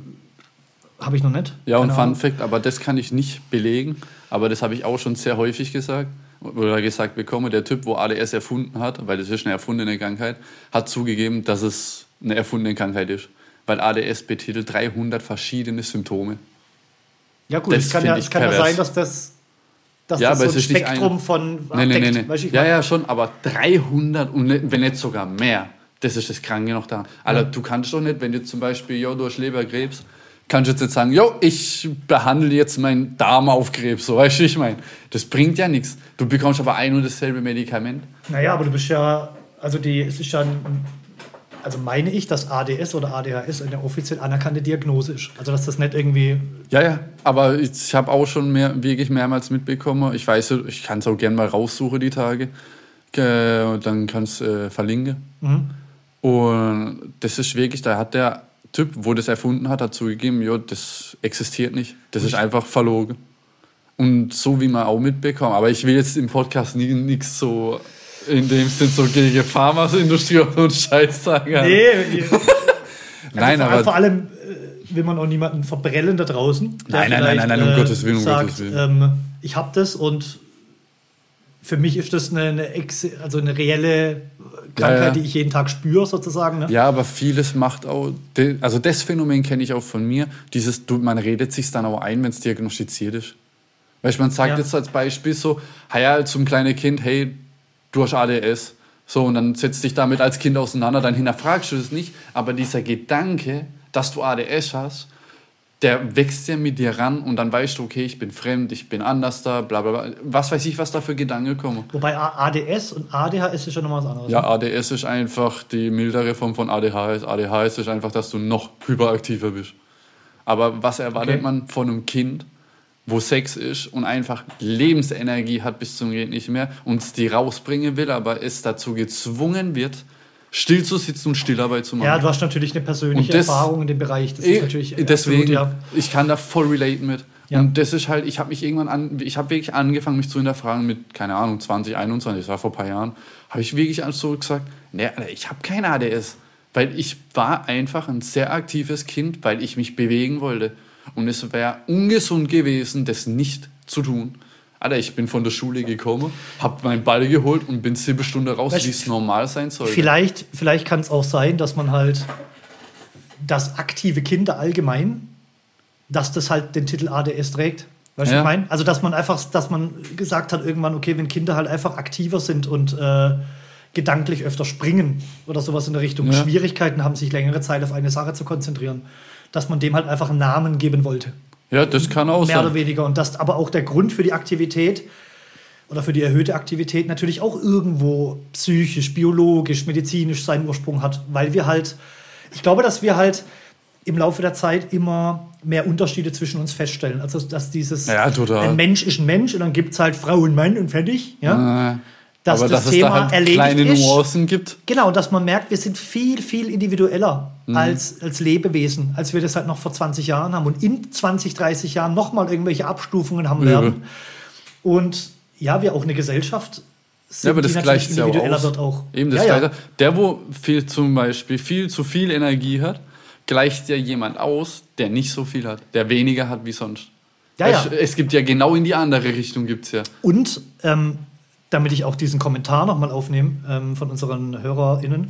habe ich noch nicht. Ja, und Fun Fact, aber das kann ich nicht belegen, aber das habe ich auch schon sehr häufig gesagt bekommen. Der Typ, wo ADS erfunden hat, weil das ist eine erfundene Krankheit, hat zugegeben, dass es eine erfundene Krankheit ist. Weil ADS betitelt 300 verschiedene Symptome. Ja gut, es kann ja sein, dass das so ein Spektrum von abdeckt. Nee. Ja, schon, aber 300 und wenn nicht sogar mehr. Das ist das Kranke noch da. Also du kannst doch nicht, wenn du zum Beispiel du hast Leberkrebs, kannst du jetzt nicht sagen, ich behandle jetzt meinen Darm auf Krebs. So, weißt du, ich meine, das bringt ja nichts. Du bekommst aber ein und dasselbe Medikament. Naja, aber du bist ja, es ist ja also meine ich, dass ADS oder ADHS eine offiziell anerkannte Diagnose ist. Also dass das nicht irgendwie... Ja, aber ich habe auch schon wirklich mehrmals mitbekommen. Ich weiß, ich kann es auch gerne mal raussuchen, die Tage. Und dann kannst du verlinken. Mhm. Und das ist wirklich, da hat der Typ, wo das erfunden hat zugegeben, das existiert nicht. Das ist einfach verlogen. Und so wie man auch mitbekommt. Aber ich will jetzt im Podcast nichts so... in dem Sinn so gegen Pharmaindustrie und Scheiß sagen. Nee. Nein, aber vor allem will man auch niemanden verbrellen da draußen. Nein, um Gottes Willen, sagt, ich habe das und für mich ist das eine reelle Krankheit, die ich jeden Tag spüre sozusagen. Ne? Ja, aber vieles macht auch, also das Phänomen kenne ich auch von mir, man redet sich dann auch ein, wenn es diagnostiziert ist. Weißt du, man sagt jetzt als Beispiel so, zum kleinen Kind, hey, du hast ADS. So, und dann setzt dich damit als Kind auseinander, dann hinterfragst du das nicht. Aber dieser Gedanke, dass du ADS hast, der wächst ja mit dir ran und dann weißt du, okay, ich bin fremd, ich bin anders da, bla bla bla. Was weiß ich, was da für Gedanken kommen. Wobei ADS und ADHS ist ja nochmal was anderes. Ja, ADS ist einfach die mildere Form von ADHS. ADHS ist einfach, dass du noch hyperaktiver bist. Aber was erwartet man von einem Kind, wo Sex ist und einfach Lebensenergie hat bis zum geht nicht mehr und es die rausbringen will, aber es dazu gezwungen wird, still zu sitzen und Stillarbeit zu machen. Ja, du hast natürlich eine persönliche Erfahrung in dem Bereich. Das ist natürlich deswegen, absolut, ich kann da voll relaten mit. Ja. Und das ist halt, ich habe wirklich angefangen, mich zu hinterfragen mit, keine Ahnung, 2021, das war vor ein paar Jahren, habe ich wirklich so gesagt, nee, ich habe keine ADS, weil ich war einfach ein sehr aktives Kind, weil ich mich bewegen wollte. Und es wäre ungesund gewesen, das nicht zu tun. Alter, ich bin von der Schule gekommen, hab meinen Ball geholt und bin 7 Stunden raus, wie es normal sein soll. Vielleicht kann es auch sein, dass man halt das aktive Kinder allgemein, dass das halt den Titel ADS trägt. Weißt du, was ich meine? Also, dass man gesagt hat irgendwann, okay, wenn Kinder halt einfach aktiver sind und gedanklich öfter springen oder sowas in der Richtung, Schwierigkeiten haben, sich längere Zeit auf eine Sache zu konzentrieren, dass man dem halt einfach einen Namen geben wollte. Ja, das kann auch sein. Mehr oder weniger. Und das aber auch der Grund für die Aktivität oder für die erhöhte Aktivität natürlich auch irgendwo psychisch, biologisch, medizinisch seinen Ursprung hat. Weil ich glaube, dass wir halt im Laufe der Zeit immer mehr Unterschiede zwischen uns feststellen. Also, dass ein Mensch ist ein Mensch und dann gibt es halt Frau und Mann und fertig. Ja? Dass aber das dass Thema es da halt erledigt kleine ist. Nuancen gibt. Genau, dass man merkt, wir sind viel, viel individueller als Lebewesen, als wir das halt noch vor 20 Jahren haben und in 20, 30 Jahren nochmal irgendwelche Abstufungen haben werden. Und wir auch eine Gesellschaft sind, aber das die natürlich individueller wird auch. Eben das Gleiche. Der, wo zum Beispiel viel zu viel Energie hat, gleicht ja jemand aus, der nicht so viel hat, der weniger hat wie sonst. Es gibt ja genau in die andere Richtung gibt's ja. Und damit ich auch diesen Kommentar nochmal aufnehme von unseren HörerInnen,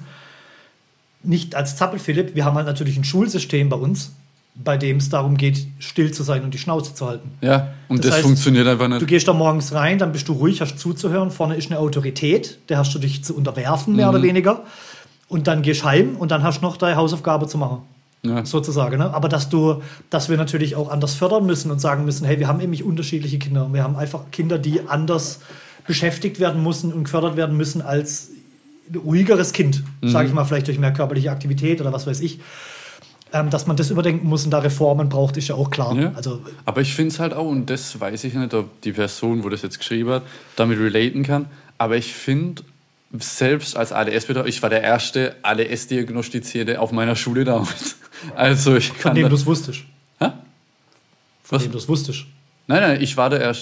nicht als Zappel-Philipp, wir haben halt natürlich ein Schulsystem bei uns, bei dem es darum geht, still zu sein und die Schnauze zu halten. Ja, und das heißt, funktioniert einfach nicht. Du gehst da morgens rein, dann bist du ruhig, hast zuzuhören, vorne ist eine Autorität, der hast du dich zu unterwerfen, mehr oder weniger, und dann gehst heim und dann hast du noch deine Hausaufgabe zu machen. Ja. Sozusagen. Ne? Aber dass wir natürlich auch anders fördern müssen und sagen müssen, hey, wir haben nämlich unterschiedliche Kinder. Wir haben einfach Kinder, die anders beschäftigt werden müssen und gefördert werden müssen als ein ruhigeres Kind, sage ich mal, vielleicht durch mehr körperliche Aktivität oder was weiß ich. Dass man das überdenken muss und da Reformen braucht, ist ja auch klar. Ja. Also, aber ich finde es halt auch, und das weiß ich nicht, ob die Person, wo das jetzt geschrieben hat, damit relaten kann, aber ich finde, selbst als ADS-Betreuer, ich war der erste ADS-Diagnostizierte auf meiner Schule damals. Also ich kann von dem du es wusstest? Hä? Von dem du es wusstest? Nein, ich war der Erste.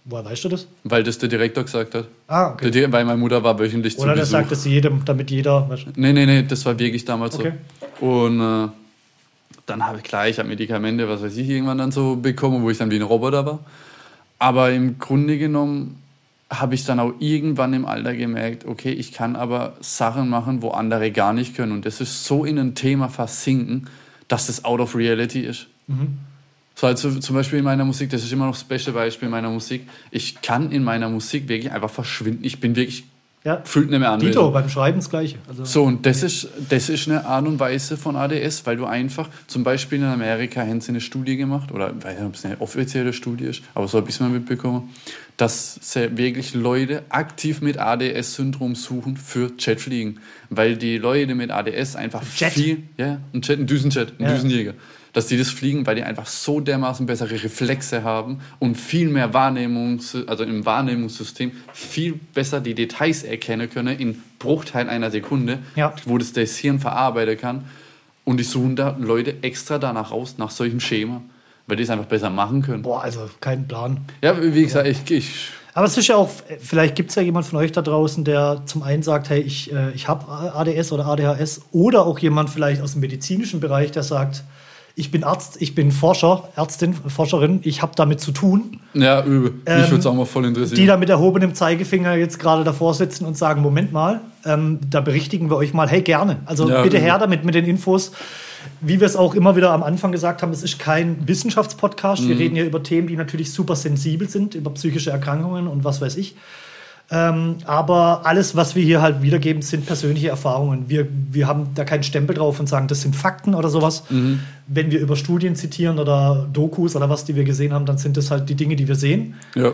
Woher weißt du das? Weil das der Direktor gesagt hat. Ah, okay. Weil meine Mutter war wöchentlich zu Besuch. Oder der sagt das jedem, damit jeder... Nee, das war wirklich damals okay. so. Und dann habe ich habe Medikamente, was weiß ich, irgendwann dann so bekommen, wo ich dann wie ein Roboter war. Aber im Grunde genommen habe ich dann auch irgendwann im Alter gemerkt, okay, ich kann aber Sachen machen, wo andere gar nicht können. Und das ist so in ein Thema versinken, dass das out of reality ist. Mhm. So, also zum Beispiel in meiner Musik, das ist immer noch das beste Beispiel in meiner Musik. Ich kann in meiner Musik wirklich einfach verschwinden. Ich bin wirklich, fühlt nicht mehr an. Dito, beim Schreiben das Gleiche. Also, so, und das ist eine Art und Weise von ADS, weil du einfach, zum Beispiel in Amerika haben sie eine Studie gemacht, oder ich weiß nicht, ob es eine offizielle Studie ist, aber so habe ich es mal mitbekommen, dass sie wirklich Leute aktiv mit ADS-Syndrom suchen für Jetfliegen. Weil die Leute mit ADS einfach ein Düsenjäger. Dass die das fliegen, weil die einfach so dermaßen bessere Reflexe haben und viel mehr im Wahrnehmungssystem viel besser die Details erkennen können in Bruchteilen einer Sekunde, wo das Hirn verarbeiten kann. Und die suchen da Leute extra danach raus, nach solchem Schema, weil die es einfach besser machen können. Boah, also kein Plan. Ja, wie gesagt, aber es ist ja auch, vielleicht gibt es ja jemand von euch da draußen, der zum einen sagt, hey, ich habe ADS oder ADHS, oder auch jemand vielleicht aus dem medizinischen Bereich, der sagt, ich bin Arzt, ich bin Forscherin, ich habe damit zu tun. Ja, übel. Mich würde es auch mal voll interessieren. Die da mit erhobenem Zeigefinger jetzt gerade davor sitzen und sagen, Moment mal, da berichtigen wir euch mal, hey, gerne. Also bitte her damit mit den Infos. Wie wir es auch immer wieder am Anfang gesagt haben, es ist kein Wissenschaftspodcast. Wir reden hier über Themen, die natürlich super sensibel sind, über psychische Erkrankungen und was weiß ich. Aber alles, was wir hier halt wiedergeben, sind persönliche Erfahrungen. Wir haben da keinen Stempel drauf und sagen, das sind Fakten oder sowas. Mhm. Wenn wir über Studien zitieren oder Dokus oder was, die wir gesehen haben, dann sind das halt die Dinge, die wir sehen. Ja.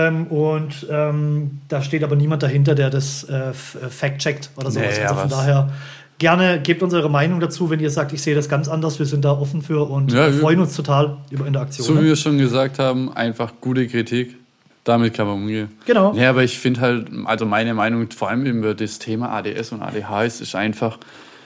Da steht aber niemand dahinter, der das fact-checkt oder sowas. Also von daher gerne gebt uns eure Meinung dazu, wenn ihr sagt, ich sehe das ganz anders. Wir sind da offen für und freuen uns total über Interaktion. So wie wir schon gesagt haben, einfach gute Kritik. Damit kann man umgehen. Genau. Ja, aber ich finde halt, also meine Meinung, vor allem über das Thema ADS und ADHS, ist einfach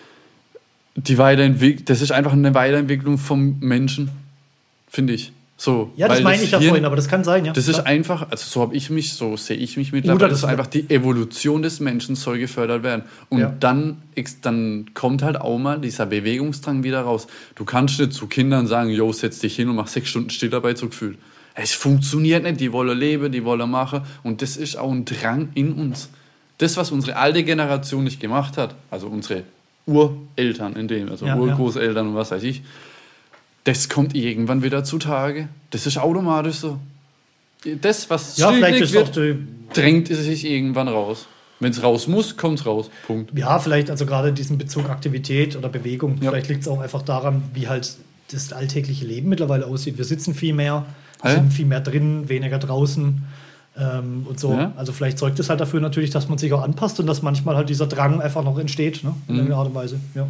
das ist einfach eine Weiterentwicklung vom Menschen, finde ich. So, ja, das meine ich ja vorhin, aber das kann sein, ja. Das ist einfach, also so sehe ich mich mittlerweile, das ist einfach die Evolution des Menschen soll gefördert werden. Und dann kommt halt auch mal dieser Bewegungsdrang wieder raus. Du kannst nicht zu Kindern sagen, jo, setz dich hin und mach 6 Stunden Stillarbeit so gefühlt. Es funktioniert nicht, die wollen leben, die wollen machen. Und das ist auch ein Drang in uns. Das, was unsere alte Generation nicht gemacht hat, also unsere Ureltern Urgroßeltern und was weiß ich, das kommt irgendwann wieder zutage. Das ist automatisch so. Das, was schwierig wird, drängt es sich irgendwann raus. Wenn es raus muss, kommt es raus. Punkt. Ja, vielleicht also gerade diesen Bezug Aktivität oder Bewegung. Ja. Vielleicht liegt es auch einfach daran, wie halt das alltägliche Leben mittlerweile aussieht. Wir sitzen viel mehr. Sind viel mehr drin, weniger draußen und so. Ja. Also vielleicht sorgt es halt dafür natürlich, dass man sich auch anpasst und dass manchmal halt dieser Drang einfach noch entsteht, ne? In irgendeiner Art und Weise. Ja.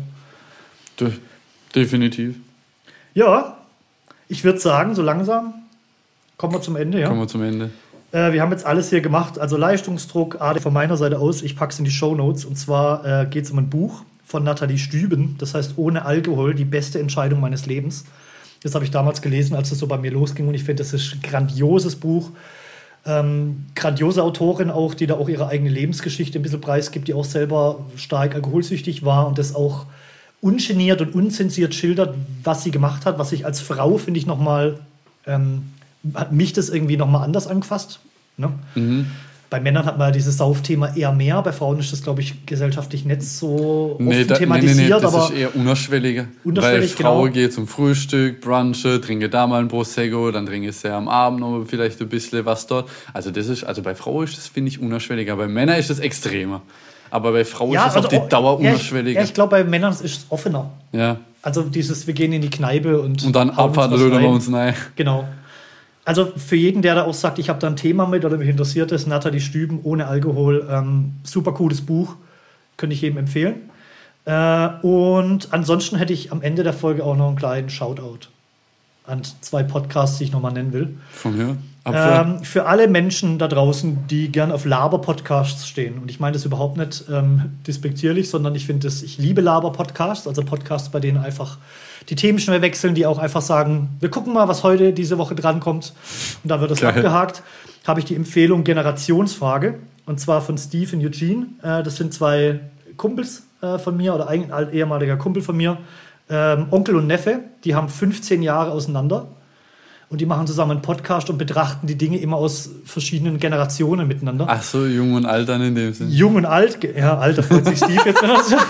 Definitiv. Ja, ich würde sagen, so langsam kommen wir zum Ende. Ja? Kommen wir zum Ende. Wir haben jetzt alles hier gemacht, also Leistungsdruck, von meiner Seite aus, ich packe es in die Shownotes. Und zwar geht es um ein Buch von Nathalie Stüben, das heißt Ohne Alkohol, die beste Entscheidung meines Lebens. Das habe ich damals gelesen, als es so bei mir losging. Und ich finde, das ist ein grandioses Buch. Grandiose Autorin auch, die da auch ihre eigene Lebensgeschichte ein bisschen preisgibt, die auch selber stark alkoholsüchtig war und das auch ungeniert und unzensiert schildert, was sie gemacht hat. Was ich als Frau, finde ich, nochmal, hat mich das irgendwie nochmal anders angefasst. Ne? Mhm. Bei Männern hat man ja dieses Saufthema eher mehr. Bei Frauen ist das, glaube ich, gesellschaftlich nicht so oft thematisiert. Das ist eher unterschwelliger. Weil Frau geht zum Frühstück, Brunchen, trinke da mal ein Prosecco, dann trinke ich am Abend noch vielleicht ein bisschen was dort. Also bei Frau ist das, finde ich, unterschwelliger. Bei Männern ist das extremer. Aber bei Frau ist das auf die Dauer unterschwelliger. Ja, ich glaube, bei Männern ist es offener. Ja. Also wir gehen in die Kneipe und dann abfahren wir uns rein. Genau. Also für jeden, der da auch sagt, ich habe da ein Thema mit oder mich interessiert ist, Nathalie Stüben, Ohne Alkohol, super cooles Buch, könnte ich jedem empfehlen. Und ansonsten hätte ich am Ende der Folge auch noch einen kleinen Shoutout an 2 Podcasts, die ich nochmal nennen will. Von mir? Für alle Menschen da draußen, die gern auf Laber-Podcasts stehen. Und ich meine das überhaupt nicht despektierlich, sondern ich liebe Laber-Podcasts, also Podcasts, bei denen einfach die Themen schnell wechseln, die auch einfach sagen, wir gucken mal, was heute diese Woche drankommt. Und da wird das abgehakt. Habe ich die Empfehlung Generationsfrage. Und zwar von Steve und Eugene. Das sind 2 Kumpels von mir oder ein ehemaliger Kumpel von mir. Onkel und Neffe, die haben 15 Jahre auseinander. Und die machen zusammen einen Podcast und betrachten die Dinge immer aus verschiedenen Generationen miteinander. Ach so, jung und alt dann in dem Sinne. Jung und alt, ja, alter freut sich Steve jetzt.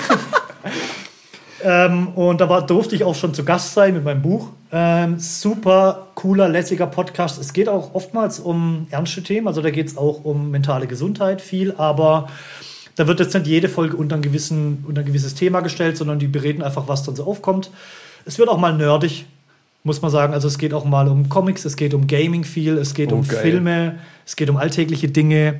Und da durfte ich auch schon zu Gast sein mit meinem Buch. Super cooler, lässiger Podcast. Es geht auch oftmals um ernste Themen, also da geht es auch um mentale Gesundheit viel, aber da wird jetzt nicht jede Folge unter ein gewisses Thema gestellt, sondern die bereden einfach, was dann so aufkommt. Es wird auch mal nerdig, muss man sagen. Also es geht auch mal um Comics, es geht um Gaming viel, es geht um Filme, es geht um alltägliche Dinge.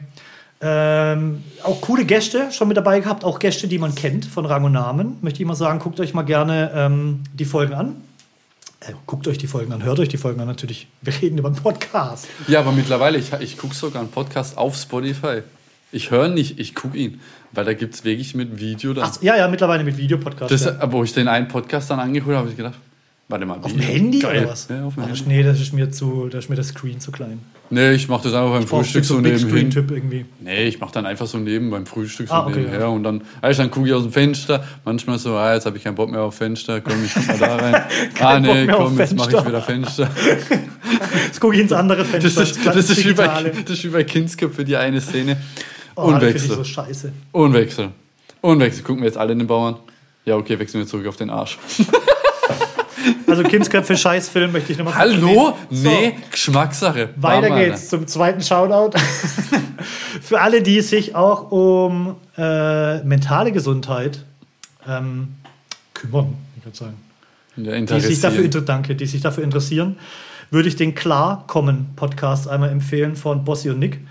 Auch coole Gäste schon mit dabei gehabt, auch Gäste, die man kennt von Rang und Namen. Möchte ich mal sagen, guckt euch mal gerne die Folgen an. Guckt euch die Folgen an, hört euch die Folgen an natürlich. Wir reden über einen Podcast. Ja, aber mittlerweile, ich gucke sogar einen Podcast auf Spotify. Ich höre nicht, ich gucke ihn. Weil da gibt es wirklich mit Video dann. Ach, ja, mittlerweile mit Videopodcast. Ja. Wo ich den einen Podcast dann angeguckt habe, habe ich gedacht, warte mal. Auf dem Handy geil. Oder was? Ja, auf dem Handy. Nee, da ist mir das Screen zu klein. Nee, ich mache das einfach beim Frühstück so nebenhin. Irgendwie. Nee, ich mache dann einfach so beim Frühstück so okay, nebenher. Ja. Und dann gucke ich aus dem Fenster. Manchmal so, jetzt habe ich keinen Bock mehr auf Fenster. Komm, ich guck mal da rein. Jetzt mache ich wieder Fenster. Jetzt gucke ich ins andere Fenster. Das ist wie bei Kindsköpfe, die eine Szene. Und Wechsel. So scheiße. Und Wechsel. Gucken wir jetzt alle den Bauern. Ja, okay, wechseln wir zurück auf den Arsch. Also Kindsköpfe, Scheißfilm möchte ich nochmal. Hallo? Nee, so. Geschmackssache. Weiter geht's zum zweiten Shoutout. Für alle, die sich auch um mentale Gesundheit kümmern, ich würde sagen. Ja, die sich dafür interessieren, würde ich den Klarkommen-Podcast einmal empfehlen von Bossi und Nick.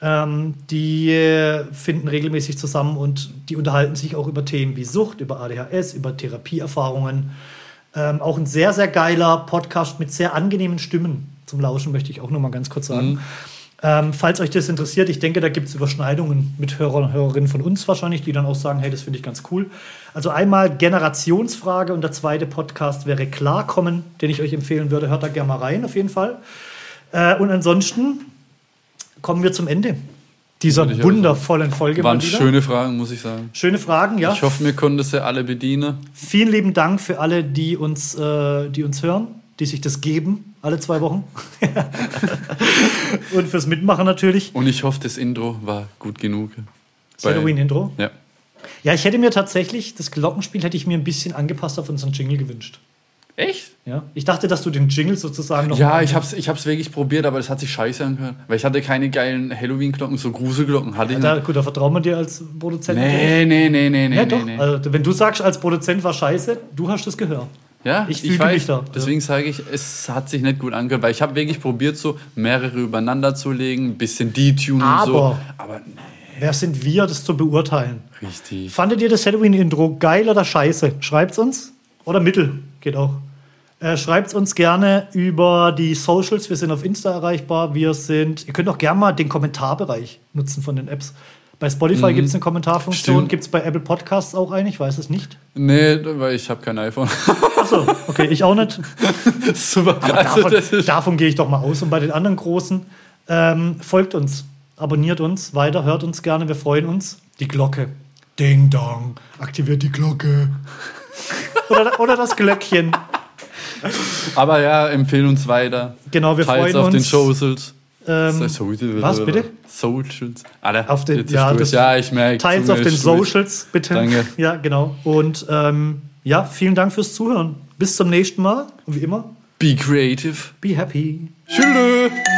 Die finden regelmäßig zusammen und die unterhalten sich auch über Themen wie Sucht, über ADHS, über Therapieerfahrungen. Auch ein sehr, sehr geiler Podcast mit sehr angenehmen Stimmen zum Lauschen, möchte ich auch noch mal ganz kurz sagen. Falls euch das interessiert, ich denke, da gibt es Überschneidungen mit Hörern und Hörerinnen von uns wahrscheinlich, die dann auch sagen, hey, das finde ich ganz cool. Also einmal Generationsfrage und der zweite Podcast wäre Klarkommen, den ich euch empfehlen würde. Hört da gerne mal rein, auf jeden Fall. Und ansonsten kommen wir zum Ende dieser wundervollen Folge. Waren schöne Fragen, muss ich sagen. Schöne Fragen, ja. Ich hoffe, wir konnten sie alle bedienen. Vielen lieben Dank für alle, die uns hören, die sich das geben, alle 2 Wochen. Und fürs Mitmachen natürlich. Und ich hoffe, das Intro war gut genug. Das Halloween-Intro? Ja. Ja, ich hätte mir tatsächlich, das Glockenspiel hätte ich mir ein bisschen angepasst auf unseren Jingle gewünscht. Echt? Ja. Ich dachte, dass du den Jingle sozusagen noch... Ja, ich hab's wirklich probiert, aber das hat sich scheiße angehört. Weil ich hatte keine geilen Halloween-Glocken, so Gruselglocken hatte ich nicht. Gut, da vertrauen wir dir als Produzent. Nee. Ja, doch. Also, wenn du sagst, als Produzent war scheiße, du hast das gehört. Ja, ich fühle mich da. Deswegen sage ich, es hat sich nicht gut angehört, weil ich habe wirklich probiert, so mehrere übereinander zu legen, ein bisschen Detune und so. Aber nee. Wer sind wir, das zu beurteilen? Richtig. Fandet ihr das Halloween-Intro geil oder scheiße? Schreibt's uns. Oder mittel, geht auch. Schreibt uns gerne über die Socials. Wir sind auf Insta erreichbar. Ihr könnt auch gerne mal den Kommentarbereich nutzen von den Apps. Bei Spotify gibt es eine Kommentarfunktion. Gibt es bei Apple Podcasts auch eine? Ich weiß es nicht. Nee, weil ich habe kein iPhone. Achso, okay, ich auch nicht. Super. Aber davon gehe ich doch mal aus. Und bei den anderen Großen, folgt uns, abonniert uns, weiter, hört uns gerne. Wir freuen uns. Die Glocke. Ding dong. Aktiviert die Glocke. oder das Glöckchen. Aber ja, empfehlen uns weiter. Genau, wir freuen uns. Auf den Socials. Was, bitte? Socials. Alter, auf den, ich merke. Teils auf den Socials, bitte. Danke. Ja, genau. Und vielen Dank fürs Zuhören. Bis zum nächsten Mal. Und wie immer. Be creative. Be happy. Tschüss.